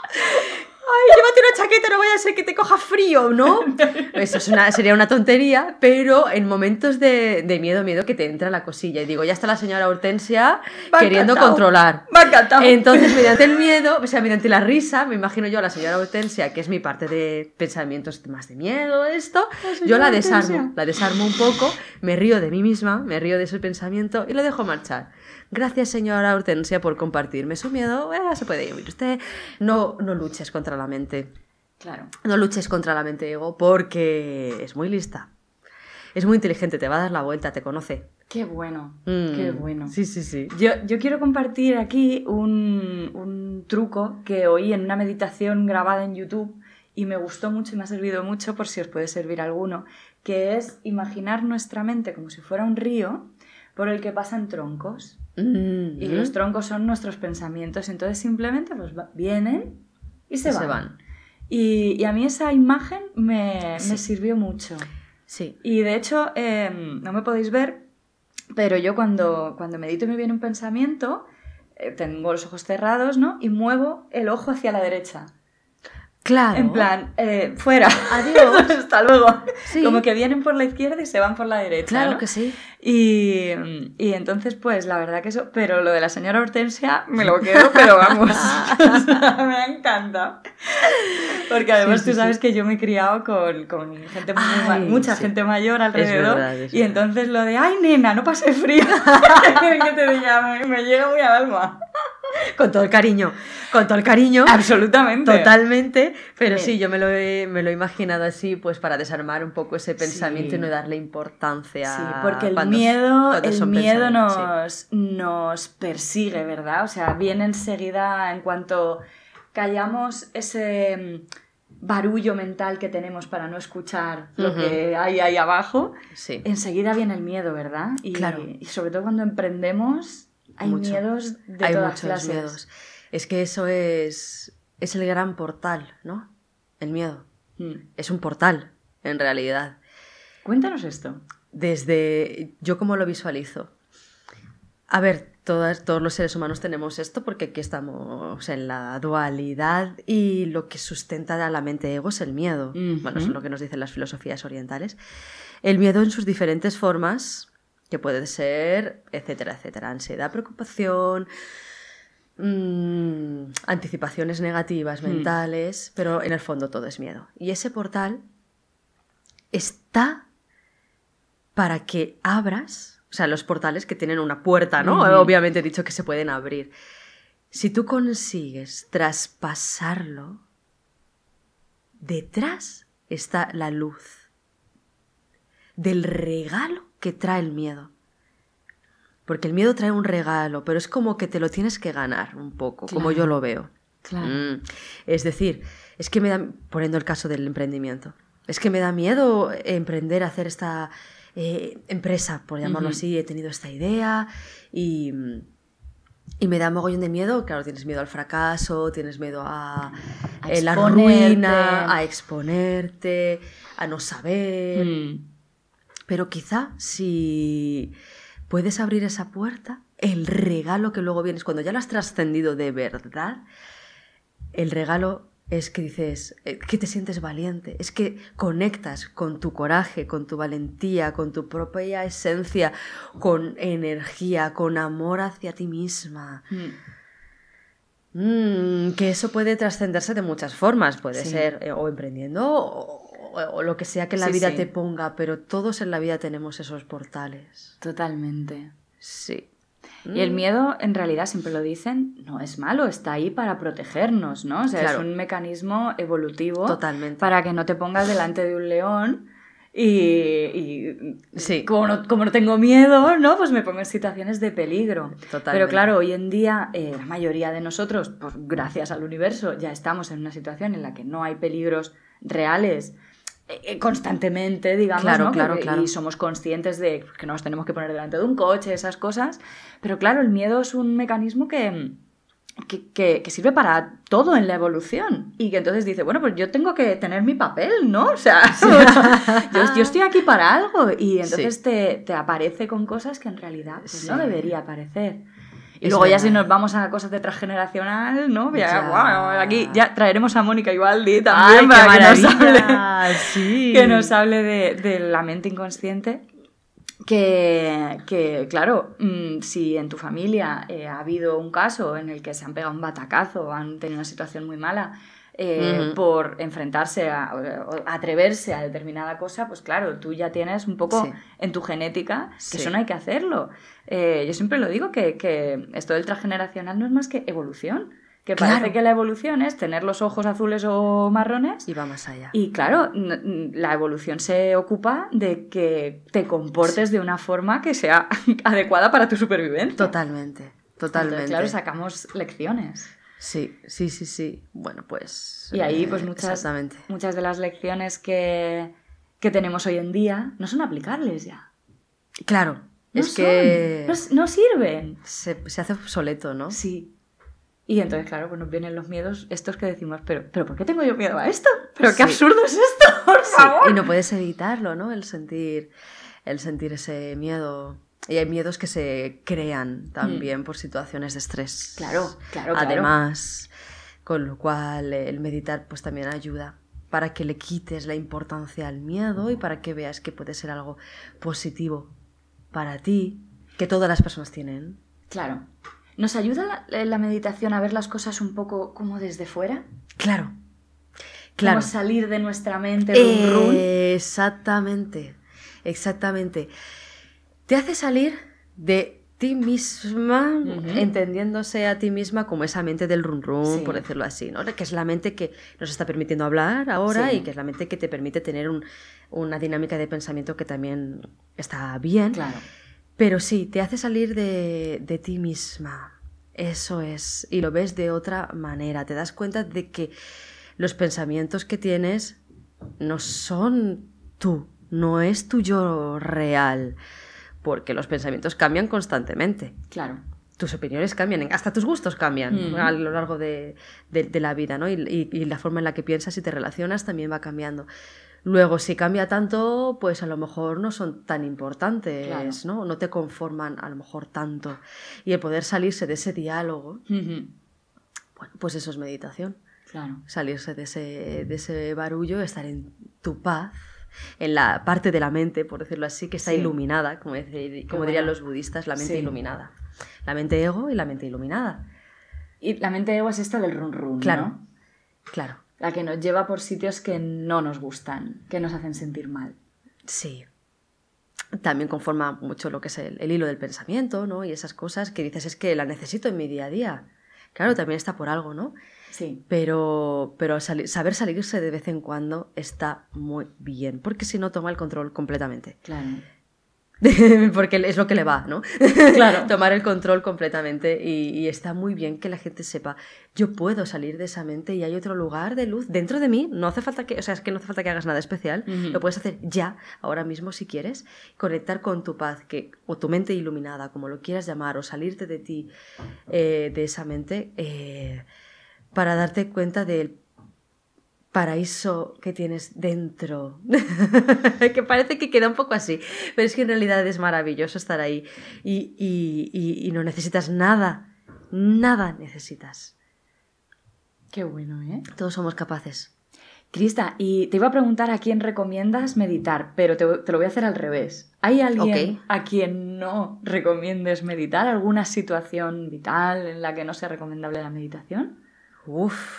¡Ay, llévate una chaqueta, no vaya a ser que te coja frío!, ¿no? Eso es una, sería una tontería, pero en momentos de, de miedo, miedo que te entra la cosilla. Y digo, ya está la señora Hortensia queriendo encantado. controlar. Me ha encantado. Entonces, mediante el miedo, o sea, mediante la risa, me imagino yo a la señora Hortensia, que es mi parte de pensamientos más de miedo, esto, la yo la desarmo, Hortensia. la desarmo un poco, me río de mí misma, me río de ese pensamiento y lo dejo marchar. Gracias, señora Hortensia, por compartirme su miedo. Eh, se puede ir. Usted no, no luches contra la mente. Claro. No luches contra la mente, ego, porque es muy lista. Es muy inteligente, te va a dar la vuelta, te conoce. Qué bueno, mm. qué bueno. Sí, sí, sí. Yo, yo quiero compartir aquí un, un truco que oí en una meditación grabada en YouTube y me gustó mucho y me ha servido mucho por si os puede servir alguno, que es imaginar nuestra mente como si fuera un río por el que pasan troncos. Mm-hmm. Y los troncos son nuestros pensamientos, entonces simplemente pues va, vienen y se y van. Se van. Y, y a mí esa imagen me, sí. me sirvió mucho. Sí. Y de hecho, eh, no me podéis ver, pero yo cuando, cuando medito y me viene un pensamiento, eh, tengo los ojos cerrados, ¿no? Y muevo el ojo hacia la derecha. Claro. En plan, eh, fuera. Adiós. Hasta luego. Sí. Como que vienen por la izquierda y se van por la derecha. Claro, ¿no? que sí. Y, y entonces, pues, la verdad que eso... Pero lo de la señora Hortensia me lo quedo, pero vamos. O sea, me encanta. Porque además sí, sí, tú sabes sí. que yo me he criado con, con gente muy, ay, mucha sí. gente mayor alrededor. Es verdad, es y verdad. Entonces lo de, ay, nena, no pase frío. Que te diga, me, me llega muy al alma. Con todo el cariño, con todo el cariño. Absolutamente. Totalmente. Pero sí, sí yo me lo, he, me lo he imaginado así, pues para desarmar un poco ese pensamiento sí. y no darle importancia. Sí, porque el cuando, miedo, cuando el miedo nos, sí. nos persigue, ¿verdad? O sea, viene enseguida en cuanto callamos ese barullo mental que tenemos para no escuchar lo uh-huh. que hay ahí abajo. Sí. Enseguida viene el miedo, ¿verdad? Y, claro. y sobre todo cuando emprendemos... Hay Mucho. miedos de Hay todas muchos clases. Miedos. Es que eso es, es el gran portal, ¿no? El miedo. Mm. Es un portal, en realidad. Cuéntanos esto. Desde... Yo cómo lo visualizo. A ver, todas, todos los seres humanos tenemos esto porque aquí estamos en la dualidad y lo que sustenta a la mente ego es el miedo. Mm-hmm. Bueno, eso es lo que nos dicen las filosofías orientales. El miedo en sus diferentes formas... que puede ser, etcétera, etcétera, ansiedad, preocupación, mmm, anticipaciones negativas mentales, mm. pero en el fondo todo es miedo. Y ese portal está para que abras, o sea, los portales que tienen una puerta, ¿no? Mm. Obviamente he dicho que se pueden abrir. Si tú consigues traspasarlo, detrás está la luz del regalo que trae el miedo. Porque el miedo trae un regalo, pero es como que te lo tienes que ganar un poco, claro. como yo lo veo. Claro. Mm. Es decir, es que me da, poniendo el caso del emprendimiento, es que me da miedo emprender, hacer esta eh, empresa, por llamarlo uh-huh. así, he tenido esta idea y, y me da mogollón de miedo. Claro, tienes miedo al fracaso, tienes miedo a, a eh, la ruina, a exponerte, a no saber... Mm. Pero quizá si puedes abrir esa puerta, el regalo que luego vienes, cuando ya lo has trascendido de verdad, el regalo es que dices, que te sientes valiente, es que conectas con tu coraje, con tu valentía, con tu propia esencia, con energía, con amor hacia ti misma. Mm. Mm, que eso puede trascenderse de muchas formas, puede sí. ser eh, o emprendiendo o... o lo que sea que la sí, vida sí. te ponga, pero todos en la vida tenemos esos portales. Totalmente. Sí. Y el miedo, en realidad, siempre lo dicen, no es malo, está ahí para protegernos, ¿no? O sea, claro. Es un mecanismo evolutivo. Totalmente. Para que no te pongas delante de un león y, y sí. como, no, como no tengo miedo, ¿no? Pues me pongo en situaciones de peligro. Totalmente. Pero claro, hoy en día eh, la mayoría de nosotros, pues, gracias al universo, ya estamos en una situación en la que no hay peligros reales eh, constantemente, digamos, claro, ¿no? Claro, que, claro. Y somos conscientes de que nos tenemos que poner delante de un coche, esas cosas. Pero claro, el miedo es un mecanismo que... Que, que, que sirve para todo en la evolución y que entonces dice, bueno, pues yo tengo que tener mi papel, ¿no? O sea, yo, yo estoy aquí para algo y entonces sí. te, te aparece con cosas que en realidad pues, sí. no debería aparecer. Y es luego verdad. Ya si nos vamos a cosas de transgeneracional, ¿no? Ya, ya. Wow, aquí ya traeremos a Mónica Ivaldi también. Ay, para qué que nos hable, sí. que nos hable de, de la mente inconsciente. Que, que, claro, mmm, si en tu familia eh, ha habido un caso en el que se han pegado un batacazo o han tenido una situación muy mala eh, uh-huh. por enfrentarse a, o atreverse a determinada cosa, pues claro, tú ya tienes un poco sí. en tu genética que sí. eso no hay que hacerlo. Eh, yo siempre lo digo que, que esto del transgeneracional no es más que evolución. Que parece claro. que la evolución es tener los ojos azules o marrones. Y va más allá. Y claro, la evolución se ocupa de que te comportes sí. de una forma que sea adecuada para tu supervivencia. Totalmente, totalmente. Entonces, claro, sacamos lecciones. Sí, sí, sí, sí. Bueno, pues... Y ahí, pues muchas, muchas de las lecciones que, que tenemos hoy en día no son aplicables ya. Claro, no es son, que... No, no sirven. Se, se hace obsoleto, ¿no? Sí. Y entonces, claro, pues nos vienen los miedos estos que decimos, pero, ¿pero ¿por qué tengo yo miedo a esto? ¿Pero sí. qué absurdo es esto? ¡Por favor! Sí. Y no puedes evitarlo, ¿no? El sentir, el sentir ese miedo. Y hay miedos que se crean también mm. por situaciones de estrés. Claro, claro, claro. Además, con lo cual el meditar pues también ayuda para que le quites la importancia al miedo y para que veas que puede ser algo positivo para ti, que todas las personas tienen. Claro. ¿Nos ayuda la, la meditación a ver las cosas un poco como desde fuera? Claro, claro. Como salir de nuestra mente. Run, run. Eh, exactamente, exactamente. Te hace salir de ti misma, uh-huh. entendiéndose a ti misma como esa mente del run run, sí. por decirlo así, ¿no? Que es la mente que nos está permitiendo hablar ahora sí. y que es la mente que te permite tener un, una dinámica de pensamiento que también está bien. Claro. Pero sí, te hace salir de, de ti misma, eso es, y lo ves de otra manera, te das cuenta de que los pensamientos que tienes no son tú, no es tu yo real, porque los pensamientos cambian constantemente. Claro. Tus opiniones cambian, hasta tus gustos cambian mm. a lo largo de, de, de la vida, ¿no? Y, y, y la forma en la que piensas y te relacionas también va cambiando. Luego, si cambia tanto, pues a lo mejor no son tan importantes, claro. ¿no? No te conforman a lo mejor tanto. Y el poder salirse de ese diálogo, uh-huh. bueno, pues eso es meditación. Claro. Salirse de ese, de ese barullo, estar en tu paz, en la parte de la mente, por decirlo así, que está sí. iluminada, como, decir, como dirían los budistas, la mente sí. iluminada. La mente ego y la mente iluminada. Y la mente ego es esta del run run, claro. ¿no? Claro. La que nos lleva por sitios que no nos gustan, que nos hacen sentir mal. Sí. También conforma mucho lo que es el, el hilo del pensamiento, ¿no? Y esas cosas que dices, es que la necesito en mi día a día. Claro, también está por algo, ¿no? Sí. Pero, pero sali- saber salirse de vez en cuando está muy bien, porque si no toma el control completamente. Claro. Porque es lo que le va, ¿no? Claro. Tomar el control completamente y, y está muy bien que la gente sepa, yo puedo salir de esa mente y hay otro lugar de luz dentro de mí, no hace falta que, o sea, es que no hace falta que hagas nada especial, uh-huh. lo puedes hacer ya, ahora mismo si quieres, conectar con tu paz, que, o tu mente iluminada, como lo quieras llamar, o salirte de ti, eh, de esa mente, eh, para darte cuenta del paraíso que tienes dentro. Que parece que queda un poco así, pero es que en realidad es maravilloso estar ahí y, y, y, y no necesitas nada, nada necesitas. Qué bueno, ¿eh? Todos somos capaces. Crista, y te iba a preguntar a quién recomiendas meditar, pero te, te lo voy a hacer al revés. ¿Hay alguien okay. a quien no recomiendes meditar? ¿Alguna situación vital en la que no sea recomendable la meditación? Uf.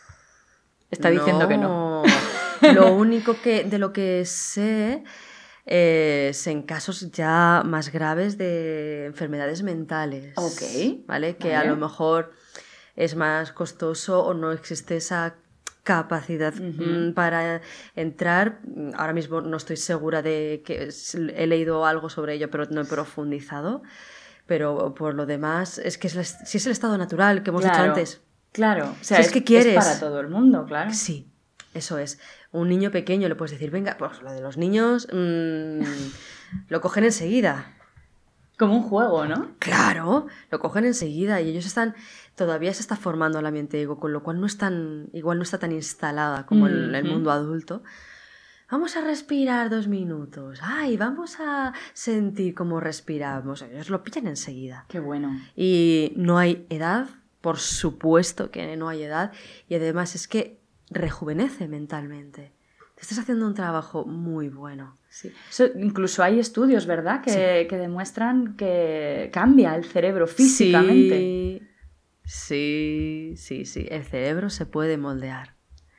Está diciendo no. que no. Lo único que de lo que sé es en casos ya más graves de enfermedades mentales. Ok. ¿Vale? Que vale. a lo mejor es más costoso o no existe esa capacidad uh-huh. para entrar. Ahora mismo no estoy segura de que he leído algo sobre ello, pero no he profundizado. Pero por lo demás, es que es la, si es el estado natural que hemos claro, dicho antes. Claro, o sea, si es, es que quieres. Es para todo el mundo, claro. Sí, eso es. Un niño pequeño le puedes decir, venga, pues lo de los niños mmm, lo cogen enseguida. Como un juego, ¿no? Claro, lo cogen enseguida y ellos están, todavía se está formando la mente ego, con lo cual no están, igual no está tan instalada como mm-hmm. en el mundo adulto. Vamos a respirar dos minutos. Ay, vamos a sentir cómo respiramos. Ellos lo pillan enseguida. Qué bueno. Y no hay edad, por supuesto que no hay edad. Y además es que rejuvenece mentalmente. Te estás haciendo un trabajo muy bueno. Sí. Eso, incluso hay estudios, ¿verdad? Que, sí. que demuestran que cambia el cerebro físicamente. Sí, sí, sí, sí. El cerebro se puede moldear.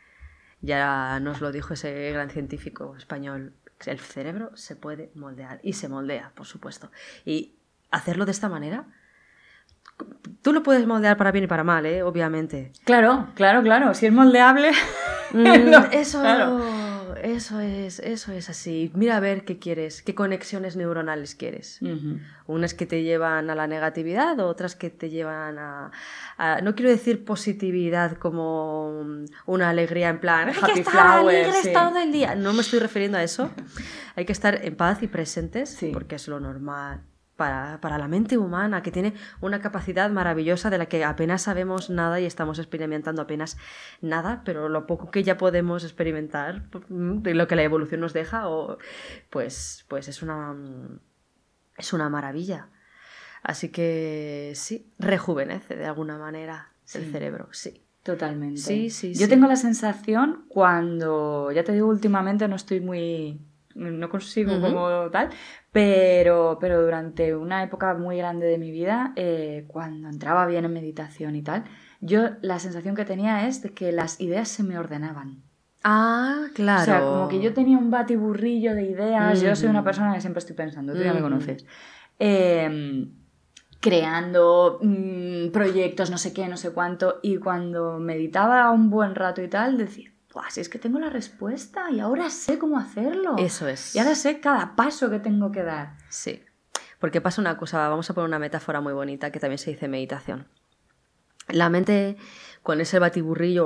Ya nos lo dijo ese gran científico español. El cerebro se puede moldear. Y se moldea, por supuesto. Y hacerlo de esta manera... Tú lo puedes moldear para bien y para mal, ¿eh? Obviamente. Claro, claro, claro. Si es moldeable... Mm, no, eso, claro. eso, es, eso es así. Mira a ver qué quieres, qué conexiones neuronales quieres. Uh-huh. Unas que te llevan a la negatividad, otras que te llevan a, a... No quiero decir positividad como una alegría en plan... Hay que estar alegres sí. todo el día. No me estoy refiriendo a eso. Hay que estar en paz y presentes, sí. porque es lo normal. Para, para la mente humana, que tiene una capacidad maravillosa de la que apenas sabemos nada y estamos experimentando apenas nada, pero lo poco que ya podemos experimentar, de lo que la evolución nos deja, o, pues, pues es una, es una maravilla. Así que sí, rejuvenece de alguna manera sí. el cerebro, sí. Totalmente. Sí, sí, Yo sí. tengo la sensación cuando, ya te digo, últimamente no estoy muy... no consigo uh-huh. como tal, pero, pero durante una época muy grande de mi vida, eh, cuando entraba bien en meditación y tal, yo la sensación que tenía es de que las ideas se me ordenaban. Ah, claro. O sea, como que yo tenía un batiburrillo de ideas, uh-huh. yo soy una persona que siempre estoy pensando, tú uh-huh. ya me conoces, eh, creando mmm, proyectos, no sé qué, no sé cuánto, y cuando meditaba un buen rato y tal, decía, ¡buah, si es que tengo la respuesta y ahora sé cómo hacerlo! Eso es. Y ahora sé cada paso que tengo que dar. Sí, porque pasa una cosa, vamos a poner una metáfora muy bonita que también se dice meditación. La mente, con ese batiburrillo,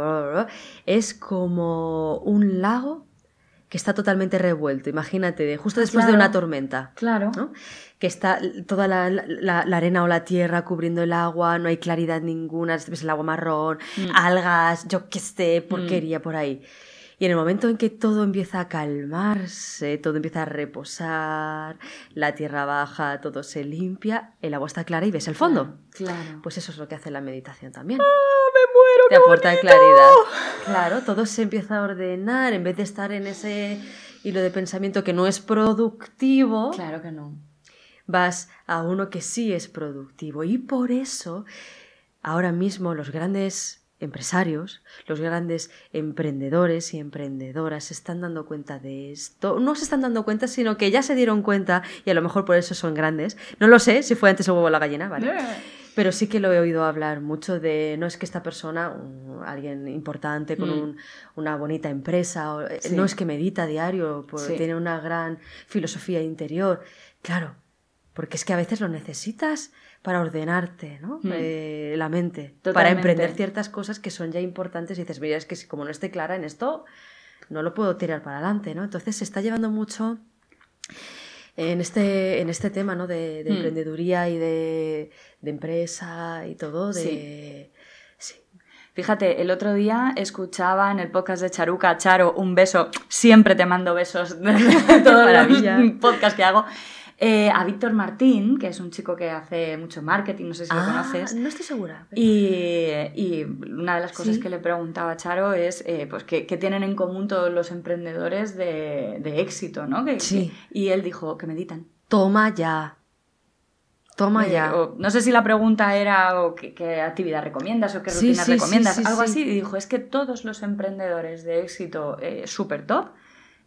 es como un lago que está totalmente revuelto. Imagínate, justo después claro. de una tormenta. Claro. ¿no? Que está toda la, la, la arena o la tierra cubriendo el agua, no hay claridad ninguna, ves el agua marrón, mm. algas, yo qué sé, porquería mm. por ahí. Y en el momento en que todo empieza a calmarse, todo empieza a reposar, la tierra baja, todo se limpia, el agua está clara y ves el fondo. Claro. claro. Pues eso es lo que hace la meditación también. ¡Ah, me muero! Te aporta bonito! Claridad. Claro, todo se empieza a ordenar, en vez de estar en ese hilo de pensamiento que no es productivo. Claro que no. Vas a uno que sí es productivo. Y por eso, ahora mismo los grandes empresarios, los grandes emprendedores y emprendedoras se están dando cuenta de esto. No se están dando cuenta, sino que ya se dieron cuenta y a lo mejor por eso son grandes. No lo sé si fue antes el huevo o la gallina, ¿vale? Yeah. Pero sí que lo he oído hablar mucho de, no es que esta persona, un, alguien importante con mm. un, una bonita empresa, o, sí. no es que medita a diario, pues, sí. tiene una gran filosofía interior. Claro, porque es que a veces lo necesitas para ordenarte, ¿no? Mm. Eh, la mente, Totalmente. Para emprender ciertas cosas que son ya importantes y dices, mira, es que si como no esté clara en esto, no lo puedo tirar para adelante, ¿no? Entonces se está llevando mucho en este, en este tema, ¿no? De, de mm. emprendeduría y de, de empresa y todo, de... Sí. sí. Fíjate, el otro día escuchaba en el podcast de Charuca, Charo, un beso, siempre te mando besos de todos los podcasts que hago, Eh, a Víctor Martín, que es un chico que hace mucho marketing, no sé si ah, lo conoces. No estoy segura. Pero... Y, y una de las cosas ¿Sí? que le preguntaba a Charo es eh, pues, ¿qué, qué tienen en común todos los emprendedores de, de éxito, ¿no? Que, sí. que, y él dijo que meditan. Toma ya. Toma eh, ya. O, no sé si la pregunta era o qué, qué actividad recomiendas o qué sí, rutinas sí, recomiendas, sí, sí, algo sí. así. Y dijo, es que todos los emprendedores de éxito eh, súper top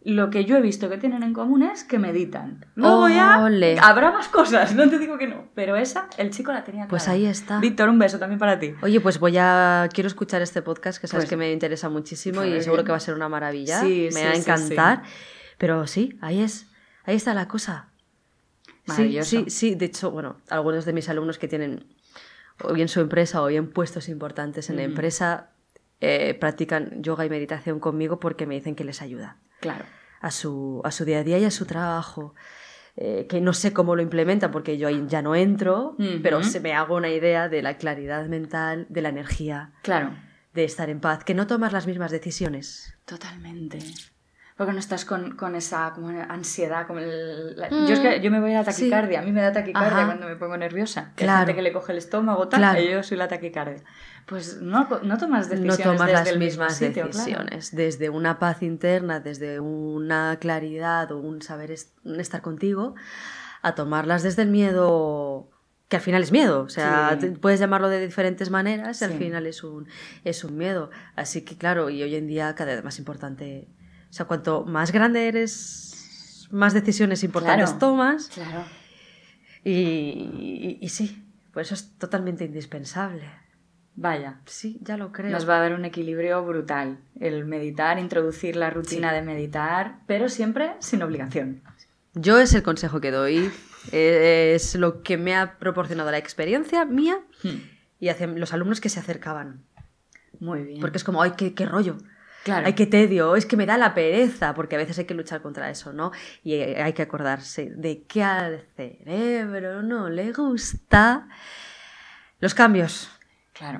lo que yo he visto que tienen en común es que meditan. Luego ya Ole. habrá más cosas, no te digo que no. Pero esa, el chico la tenía clara. Pues ahí está. Víctor, un beso también para ti. Oye, pues voy a... Quiero escuchar este podcast, que sabes Pues, que me interesa muchísimo y bien. seguro que va a ser una maravilla. Sí, me sí, va a sí, encantar. Pero sí, ahí es. Ahí está la cosa. Sí, Maravilloso. sí, sí. De hecho, bueno, algunos de mis alumnos que tienen o bien su empresa o bien puestos importantes en la Ujú. empresa eh, practican yoga y meditación conmigo porque me dicen que les ayuda Claro. a su, a su día a día y a su trabajo. Eh, que no sé cómo lo implementan porque yo ahí ya no entro, Ujú. pero se me hago una idea de la claridad mental, de la energía, Claro. de estar en paz, que no tomas las mismas decisiones. Totalmente. Porque no estás con, con esa como ansiedad. Como el, la- Mm, yo, es que, yo me voy a la sí. taquicardia. A mí me da taquicardia Ajá. cuando me pongo nerviosa. Que Claro. Hay gente que le coge el estómago, tal, Claro. y yo soy la taquicardia. Pues no, no tomas No decisiones tomas desde las el mismo mismas sitio, claro. decisiones. Desde una paz interna, desde una claridad o un saber est- un estar contigo, a tomarlas desde el miedo, que al final es miedo. O sea, Sí. te- puedes llamarlo de diferentes maneras, al Sí. final es un, es un miedo. Así que claro, y hoy en día cada vez más importante. O sea, cuanto más grande eres, más decisiones importantes Claro. tomas. Claro. Y, y, y sí, por eso es totalmente indispensable. Vaya. Sí, ya lo creo. Nos va a dar un equilibrio brutal. El meditar, introducir la rutina de meditar, pero siempre sin obligación. Yo es el consejo que doy, eh, es lo que me ha proporcionado la experiencia mía Hmm. y hacia los alumnos que se acercaban. Muy bien. Porque es como, ay, qué, qué rollo, claro. ay, qué tedio, es que me da la pereza, porque a veces hay que luchar contra eso, ¿no? Y eh, hay que acordarse de que al cerebro no le gusta los cambios. Claro.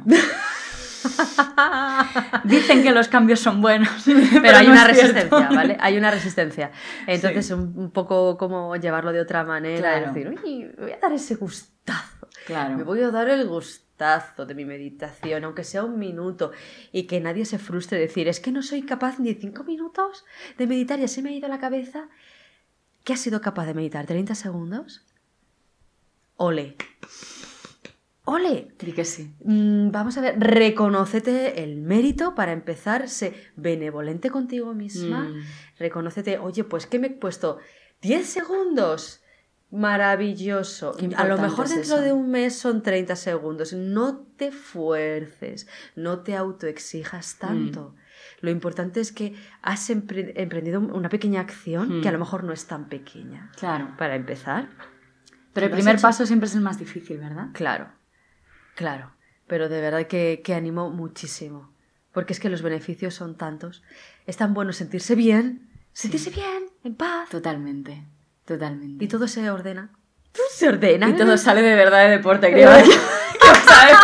Dicen que los cambios son buenos. Pero hay no una es cierto. resistencia, ¿vale? Hay una resistencia. Entonces, Sí. un, un poco como llevarlo de otra manera, Claro. decir, oye, me voy a dar ese gustazo. Claro. Me voy a dar el gustazo de mi meditación, aunque sea un minuto, y que nadie se frustre decir, es que no soy capaz ni de cinco minutos de meditar, ya se me ha ido la cabeza. ¿Qué has sido capaz de meditar? ¿treinta segundos? Ole. ¡Ole! Di que sí. Mm, vamos a ver, reconócete el mérito para empezar, sé benevolente contigo misma, Mm. reconócete, oye, pues que me he puesto diez segundos, maravilloso, Qué a lo importante mejor es dentro eso. de un mes son treinta segundos, no te fuerces, no te autoexijas tanto. Mm. Lo importante es que has empre- emprendido una pequeña acción Mm. que a lo mejor no es tan pequeña. Claro. Para empezar, Pero el ¿Lo has primer hecho? paso siempre es el más difícil, ¿verdad? claro, claro, pero de verdad que, que animo muchísimo, porque es que los beneficios son tantos. Es tan bueno sentirse bien, sentirse bien, en paz, Totalmente. Totalmente. y todo se ordena. Todo se ordena. Y todo sale de verdad de deporte, creo. ¿Sabes?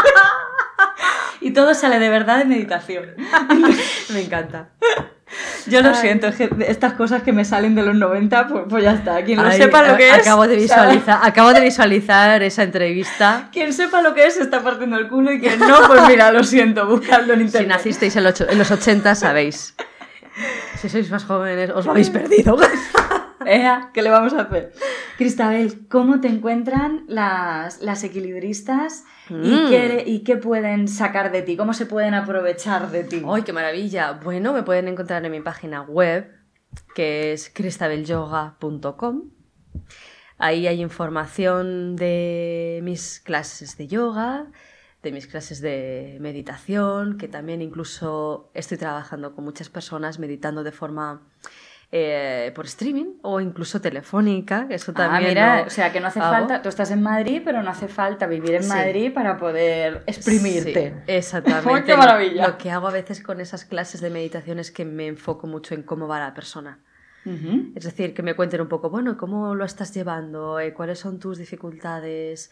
Y todo sale de verdad de meditación. Me encanta. Yo lo Ay. siento, es que estas cosas que me salen de los noventa, pues, pues ya está. Quien lo Ay, sepa lo que a- es. Acabo de ¿sabes? visualizar, acabo de visualizar esa entrevista. Quien sepa lo que es se está partiendo el culo y quien no, pues mira, lo siento, buscadlo en Si internet. nacisteis en, los ocho- en los ochenta, sabéis. Si sois más jóvenes, os lo habéis perdido. Ea, ¿qué le vamos a hacer? Cristabel, ¿cómo te encuentran las, las equilibristas y, Mm. qué, y qué pueden sacar de ti? ¿Cómo se pueden aprovechar de ti? ¡Ay, qué maravilla! Bueno, me pueden encontrar en mi página web, que es cristabel yoga punto com. Ahí hay información de mis clases de yoga, de mis clases de meditación, que también incluso estoy trabajando con muchas personas meditando de forma eh, por streaming o incluso telefónica. Eso Ah, también mira, lo o sea que no hace hago. falta, tú estás en Madrid, pero no hace falta vivir en Sí. Madrid para poder exprimirte. Sí, exactamente. ¡Ay, qué maravilla! Lo que hago a veces con esas clases de meditación es que me enfoco mucho en cómo va la persona. Ujú. Es decir, que me cuenten un poco, bueno, ¿cómo lo estás llevando? Eh, ¿Cuáles son tus dificultades?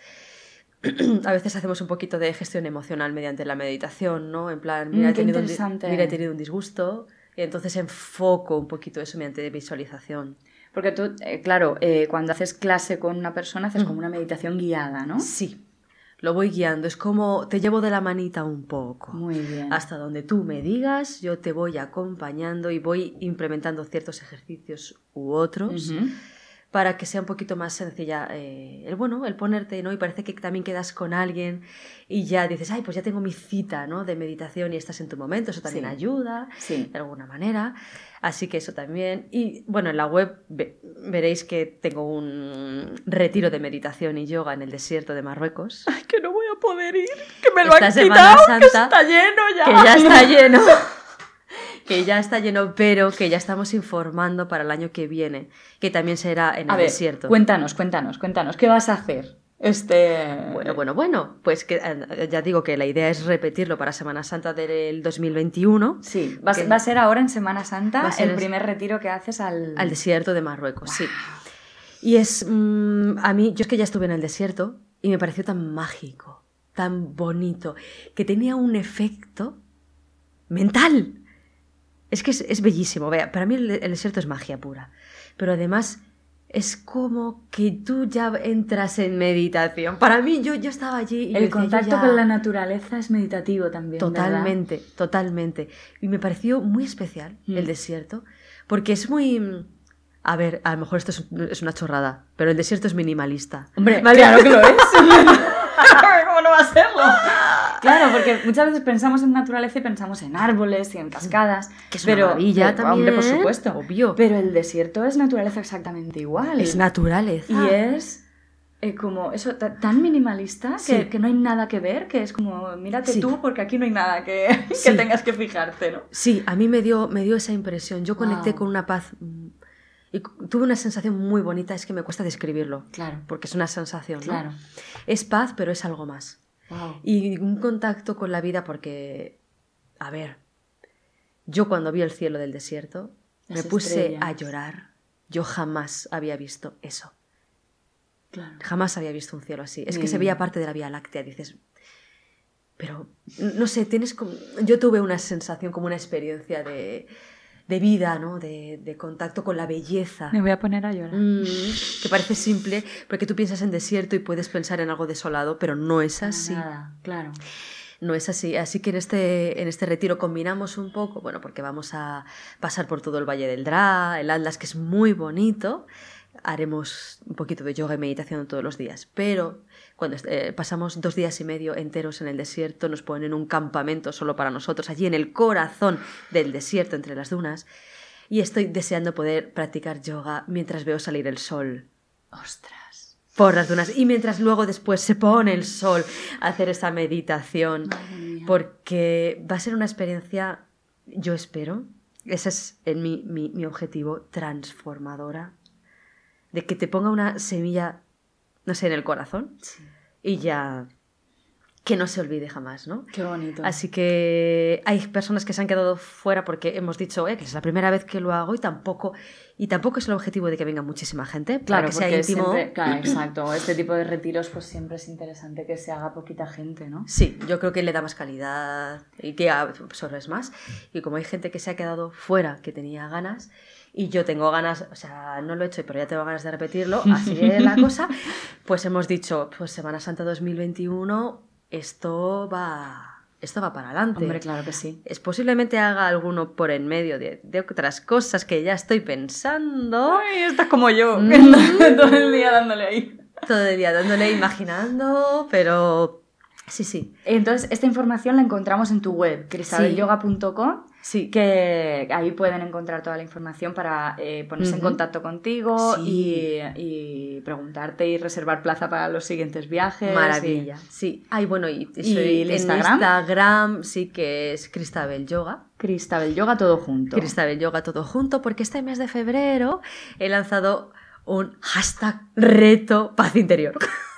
A veces hacemos un poquito de gestión emocional mediante la meditación, ¿no? En plan, mira, Mm, he, qué tenido un, di- interesante. mira he tenido un disgusto, y entonces enfoco un poquito eso mediante visualización. Porque tú, eh, claro, eh, cuando haces clase con una persona haces Mm. como una meditación guiada, ¿no? Sí, lo voy guiando, es como te llevo de la manita un poco. Muy bien. Hasta donde tú me digas, yo te voy acompañando y voy implementando ciertos ejercicios u otros Ujú. para que sea un poquito más sencilla eh, el bueno, el ponerte, ¿no? Y parece que también quedas con alguien y ya dices, ay, pues ya tengo mi cita, ¿no? De meditación y estás en tu momento, eso también Sí. ayuda, Sí. de alguna manera. Así que eso también. Y bueno, en la web ve- veréis que tengo un retiro de meditación y yoga en el desierto de Marruecos. Ay, que no voy a poder ir, que me lo Esta han Semana quitado, Santa, que está lleno ya. que ya está lleno. Que ya está lleno, pero que ya estamos informando para el año que viene, que también será en el A ver, desierto. cuéntanos, cuéntanos, cuéntanos, ¿qué vas a hacer? Este... Bueno, bueno, bueno, pues que eh, ya digo que la idea es repetirlo para Semana Santa del dos mil veintiuno. Sí, va, que va a ser ahora en Semana Santa va a ser el es- primer retiro que haces al... al desierto de Marruecos, sí. Y es, mm, a mí, yo es que ya estuve en el desierto y me pareció tan mágico, tan bonito, que tenía un efecto mental. Es que es, es bellísimo, vea, para mí el, el desierto es magia pura, pero además es como que tú ya entras en meditación. Para mí, yo, yo estaba allí y yo El decía, contacto yo ya- con la naturaleza es meditativo también, ¿verdad? Totalmente, totalmente. Y me pareció muy especial Mm. el desierto, porque es muy... A ver, a lo mejor esto es, es una chorrada, pero el desierto es minimalista. Hombre, ¿Vale? claro que lo es. ¿Cómo no va a serlo? Claro, porque muchas veces pensamos en naturaleza y pensamos en árboles y en cascadas. Que es una pero, maravilla pero, Hombre, por también, supuesto. obvio. Pero el desierto es naturaleza exactamente igual. Es naturaleza. Y es eh, como eso, ta- tan minimalista que, Sí. que no hay nada que ver, que es como, mírate Sí. tú, porque aquí no hay nada que, que Sí. tengas que fijarte, ¿no? Sí, a mí me dio, me dio esa impresión. Yo conecté Wow. con una paz mm, y cu- tuve una sensación muy bonita, es que me cuesta describirlo, Claro, porque es una sensación, ¿no? claro. Es paz, pero es algo más. Wow. Y un contacto con la vida porque, a ver, yo cuando vi el cielo del desierto Las me puse estrellas. a llorar. Yo jamás había visto eso. Claro. Jamás había visto un cielo así. Es que Ni- se veía parte de la Vía Láctea. Dices, pero, no sé, tienes como... Yo tuve una sensación, como una experiencia de, de vida, ¿no? De, de contacto con la belleza. Me voy a poner a llorar. Mm, que parece simple, porque tú piensas en desierto y puedes pensar en algo desolado, pero no es Para así. nada, claro. No es así. Así que en este, en este retiro combinamos un poco, bueno, porque vamos a pasar por todo el Valle del Dra, el Atlas, que es muy bonito. Haremos un poquito de yoga y meditación todos los días, pero cuando eh, pasamos dos días y medio enteros en el desierto, nos ponen un campamento solo para nosotros, allí en el corazón del desierto, entre las dunas, y estoy deseando poder practicar yoga mientras veo salir el sol Ostras. por las dunas y mientras luego después se pone el sol a hacer esa meditación, Madre mía. porque va a ser una experiencia, yo espero, ese es en mi, mi, mi objetivo, transformadora, de que te ponga una semilla, no sé, en el corazón Sí. y ya que no se olvide jamás, ¿no? Qué bonito. Así que hay personas que se han quedado fuera porque hemos dicho eh, que es la primera vez que lo hago y tampoco y tampoco es el objetivo de que venga muchísima gente, para Claro, que sea porque íntimo. siempre- claro, exacto. Este tipo de retiros, pues siempre es interesante que se haga poquita gente, ¿no? Sí, yo creo que le da más calidad y que absorbes más. Y como hay gente que se ha quedado fuera, que tenía ganas, y yo tengo ganas, o sea, no lo he hecho, pero ya tengo ganas de repetirlo, así es la cosa, pues hemos dicho, pues Semana Santa dos mil veintiuno, esto va, esto va para adelante. Hombre, claro que sí. Es posiblemente haga alguno por en medio de, de otras cosas que ya estoy pensando. Ay, estás como yo, Mm. todo el día dándole ahí. Todo el día dándole, imaginando, pero sí, sí. Entonces, esta información la encontramos en tu web, cristabel yoga punto com, Sí. que ahí pueden encontrar toda la información para eh, ponerse en Ujú. contacto contigo Sí. y, y preguntarte y reservar plaza para los siguientes viajes. Maravilla, sí. Ay, bueno, y, ¿Y soy- el en Instagram? Instagram sí que es Cristabel Yoga. Y Cristabel Yoga todo junto. Cristabel Yoga todo junto, porque este mes de febrero he lanzado un hashtag reto paz interior.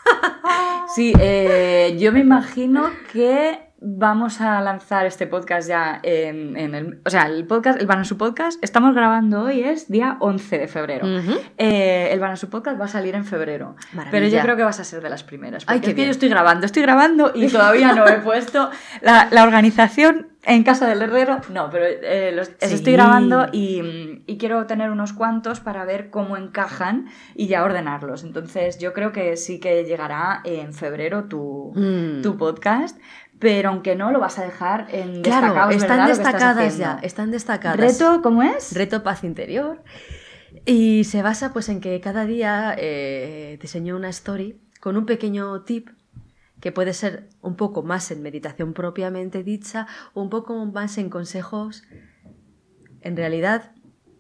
Sí, eh, yo me imagino que vamos a lanzar este podcast ya en, en el... O sea, el podcast, el Banasu Podcast, estamos grabando hoy, es día once de febrero. Ujú. Eh, el Banasu Podcast va a salir en febrero. Maravilla. Pero yo creo que vas a ser de las primeras. Porque Ay, qué es que bien. yo estoy grabando, estoy grabando y todavía no he puesto la, la organización en casa del herrero. No, pero eh, los, Sí. estoy grabando y, y quiero tener unos cuantos para ver cómo encajan y ya ordenarlos. Entonces yo creo que sí que llegará en febrero tu, Mm. tu podcast. Pero aunque no, lo vas a dejar en Claro, destacados, están ¿verdad? Lo que estás destacadas ya, haciendo. están destacadas. ¿Reto cómo es? Reto paz interior. Y se basa pues en que cada día eh, diseño una story con un pequeño tip que puede ser un poco más en meditación propiamente dicha, o un poco más en consejos, en realidad,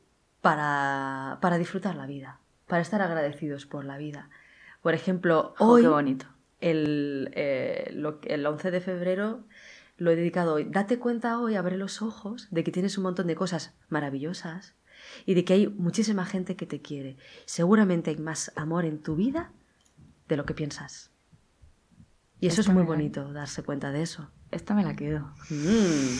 para, para disfrutar la vida, para estar agradecidos por la vida. Por ejemplo, Oh, hoy, qué bonito. el, eh, lo, el once de febrero, lo he dedicado hoy. Date cuenta hoy, abre los ojos, de que tienes un montón de cosas maravillosas y de que hay muchísima gente que te quiere. Seguramente hay más amor en tu vida de lo que piensas. Y eso Esta es muy me la- bonito, darse cuenta de eso. Esta me la quedo. Mm.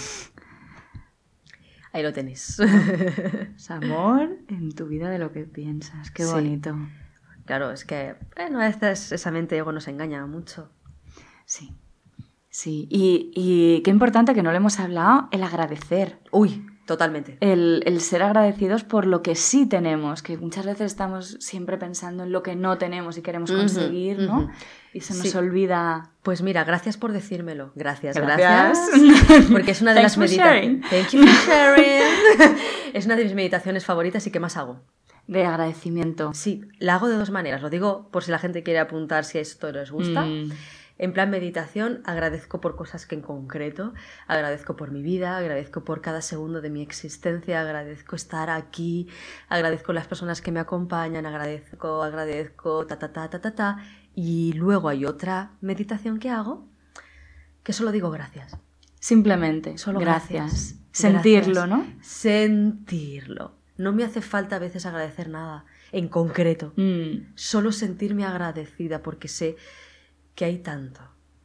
Ahí lo tenéis. Es amor en tu vida de lo que piensas. Qué Sí. bonito. Claro, es que, bueno, a veces esa mente ego nos engaña mucho. Sí. Sí. Y, y qué importante que no le hemos hablado, el agradecer. Uy, totalmente. El, el ser agradecidos por lo que sí tenemos, que muchas veces estamos siempre pensando en lo que no tenemos y queremos Ujú, conseguir, ¿no? ujú. Y se nos Sí. olvida. Pues mira, gracias por decírmelo. Gracias, Gracias. gracias. Porque es una de Thanks las for sharing. meditaciones. Thank you for sharing. Es una de mis meditaciones favoritas y que más hago. De agradecimiento. Sí, la hago de dos maneras. Lo digo por si la gente quiere apuntar si esto les gusta. Mm. En plan meditación, agradezco por cosas que en concreto, agradezco por mi vida, agradezco por cada segundo de mi existencia, agradezco estar aquí, agradezco las personas que me acompañan, agradezco, agradezco, ta, ta, ta, ta, ta, ta. Y luego hay otra meditación que hago que solo digo gracias. Simplemente. Solo gracias. gracias. Sentirlo, Gracias. ¿no? Sentirlo. No me hace falta a veces agradecer nada en concreto. Mm. Solo sentirme agradecida porque sé que hay tanto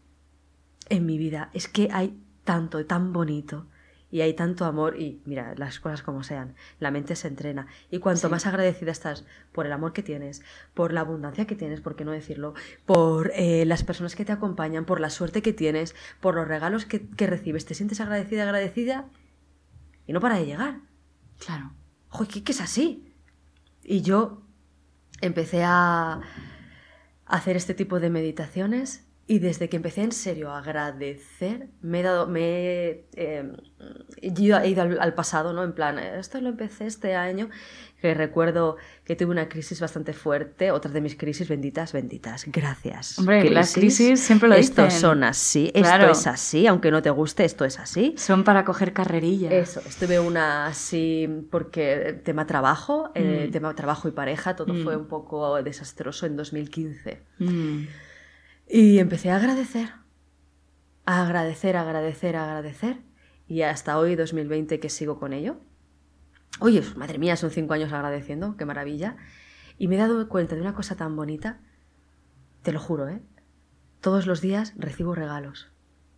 en mi vida. Es que hay tanto, tan bonito y hay tanto amor y mira, las cosas como sean, la mente se entrena y cuanto Sí. más agradecida estás por el amor que tienes, por la abundancia que tienes, por qué no decirlo, por eh, las personas que te acompañan, por la suerte que tienes, por los regalos que, que recibes, te sientes agradecida, agradecida y no para de llegar. Claro. Joder, ¿qué, qué es así? Y yo empecé a hacer este tipo de meditaciones y desde que empecé en serio a agradecer, me he dado, me he, eh, he ido, he ido al, al pasado, ¿no? En plan, esto lo empecé este año, que recuerdo que tuve una crisis bastante fuerte, otra de mis crisis, benditas, benditas, gracias. Hombre, las crisis siempre lo Estos dicen. son así, Claro. esto es así, aunque no te guste, esto es así. Son para coger carrerilla. Eso, estuve una así porque tema trabajo, eh, Mm. tema trabajo y pareja, todo Mm. fue un poco desastroso en dos mil quince. Mm. Y empecé a agradecer, a agradecer, agradecer, agradecer. Y hasta hoy, dos mil veinte, que sigo con ello. Oye, madre mía, son cinco años agradeciendo, qué maravilla. Y me he dado cuenta de una cosa tan bonita, te lo juro, ¿eh? Todos los días recibo regalos.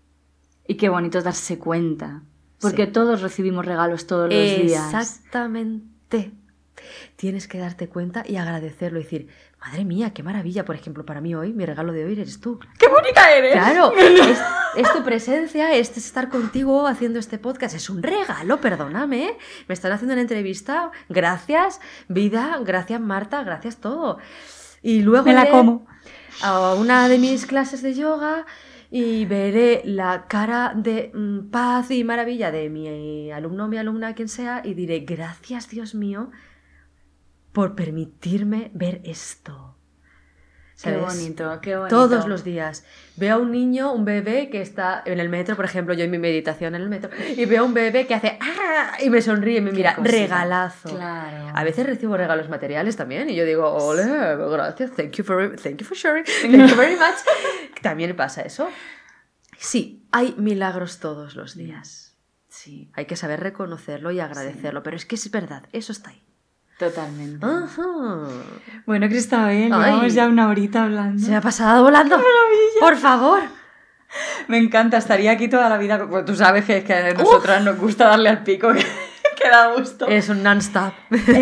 Y qué bonito darse cuenta. Porque Sí. todos recibimos regalos todos los días. Exactamente. Tienes que darte cuenta y agradecerlo y decir, madre mía, qué maravilla. Por ejemplo, para mí hoy, mi regalo de hoy eres tú. ¡Qué bonita eres! Claro, es, es tu presencia, es estar contigo haciendo este podcast. Es un regalo, perdóname. ¿eh? Me están haciendo una entrevista. Gracias, vida. Gracias, Marta. Gracias, todo. Y luego Me la iré como. a una de mis clases de yoga y veré la cara de mm, paz y maravilla de mi alumno, mi alumna, quien sea, y diré, gracias, Dios mío, por permitirme ver esto. Qué ¿Sabes? bonito, qué bonito. Todos los días. Veo a un niño, un bebé que está en el metro, por ejemplo, yo en mi meditación en el metro, y veo a un bebé que hace ¡ah! Y me sonríe y me mira, cosita. regalazo. Claro. A veces recibo regalos materiales también y yo digo, ole, gracias, thank you for, thank you for sharing, thank you very much. También pasa eso. Sí, hay milagros todos los días. Sí, Hay que saber reconocerlo y agradecerlo, pero es que es verdad, eso está ahí. totalmente. Ajá. Bueno, Cristabel, Ay. llevamos ya una horita hablando. Se me ha pasado volando. Por favor. Me encanta, estaría aquí toda la vida. Pues tú sabes que es que a nosotras nos gusta darle al pico, que, que da gusto. Es un non-stop.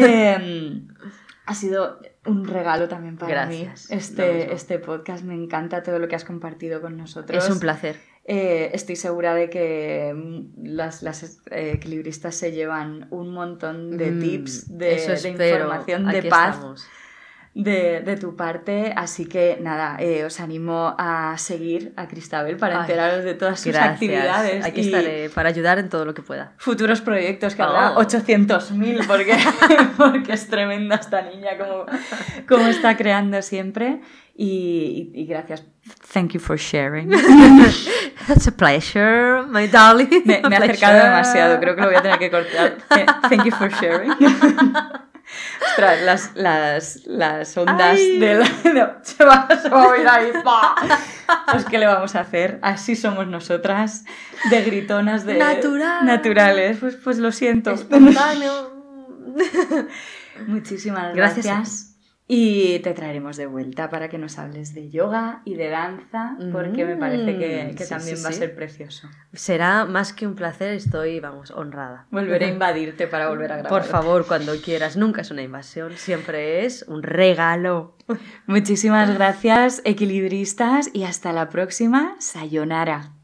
Eh, ha sido un regalo también para Gracias, mí lo este, mismo. este podcast. Me encanta todo lo que has compartido con nosotros. Es un placer. Eh, estoy segura de que mm, las, las eh, equilibristas se llevan un montón de Mm, tips, de, eso de espero. información, de Aquí paz. estamos. de, de tu parte, así que nada, eh, os animo a seguir a Cristabel para enteraros de todas sus gracias. actividades. Aquí y estaré para ayudar en todo lo que pueda. Futuros proyectos, que habrá Oh. ochocientos mil, porque, porque es tremenda esta niña como, como está creando siempre. Y, y, y gracias. Thank you for sharing. That's a pleasure, my darling. Me, me he acercado demasiado, creo que lo voy a tener que cortar. Thank you for sharing. Ostras, las, las, las ondas Ay. de la... No, se, va, se va a oír ahí. ¡Pah! Pues ¿qué le vamos a hacer? Así somos nosotras, de gritonas, de... Natural. Naturales. Pues, pues lo siento. Espontáneo. Muchísimas Gracias a gracias. Y te traeremos de vuelta para que nos hables de yoga y de danza, porque me parece que, que sí, también sí, va a sí. ser precioso. Será más que un placer, estoy, vamos, honrada. Volveré a invadirte para volver a grabar. Por favor, cuando quieras, nunca es una invasión, siempre es un regalo. Muchísimas gracias, equilibristas, y hasta la próxima. Sayonara.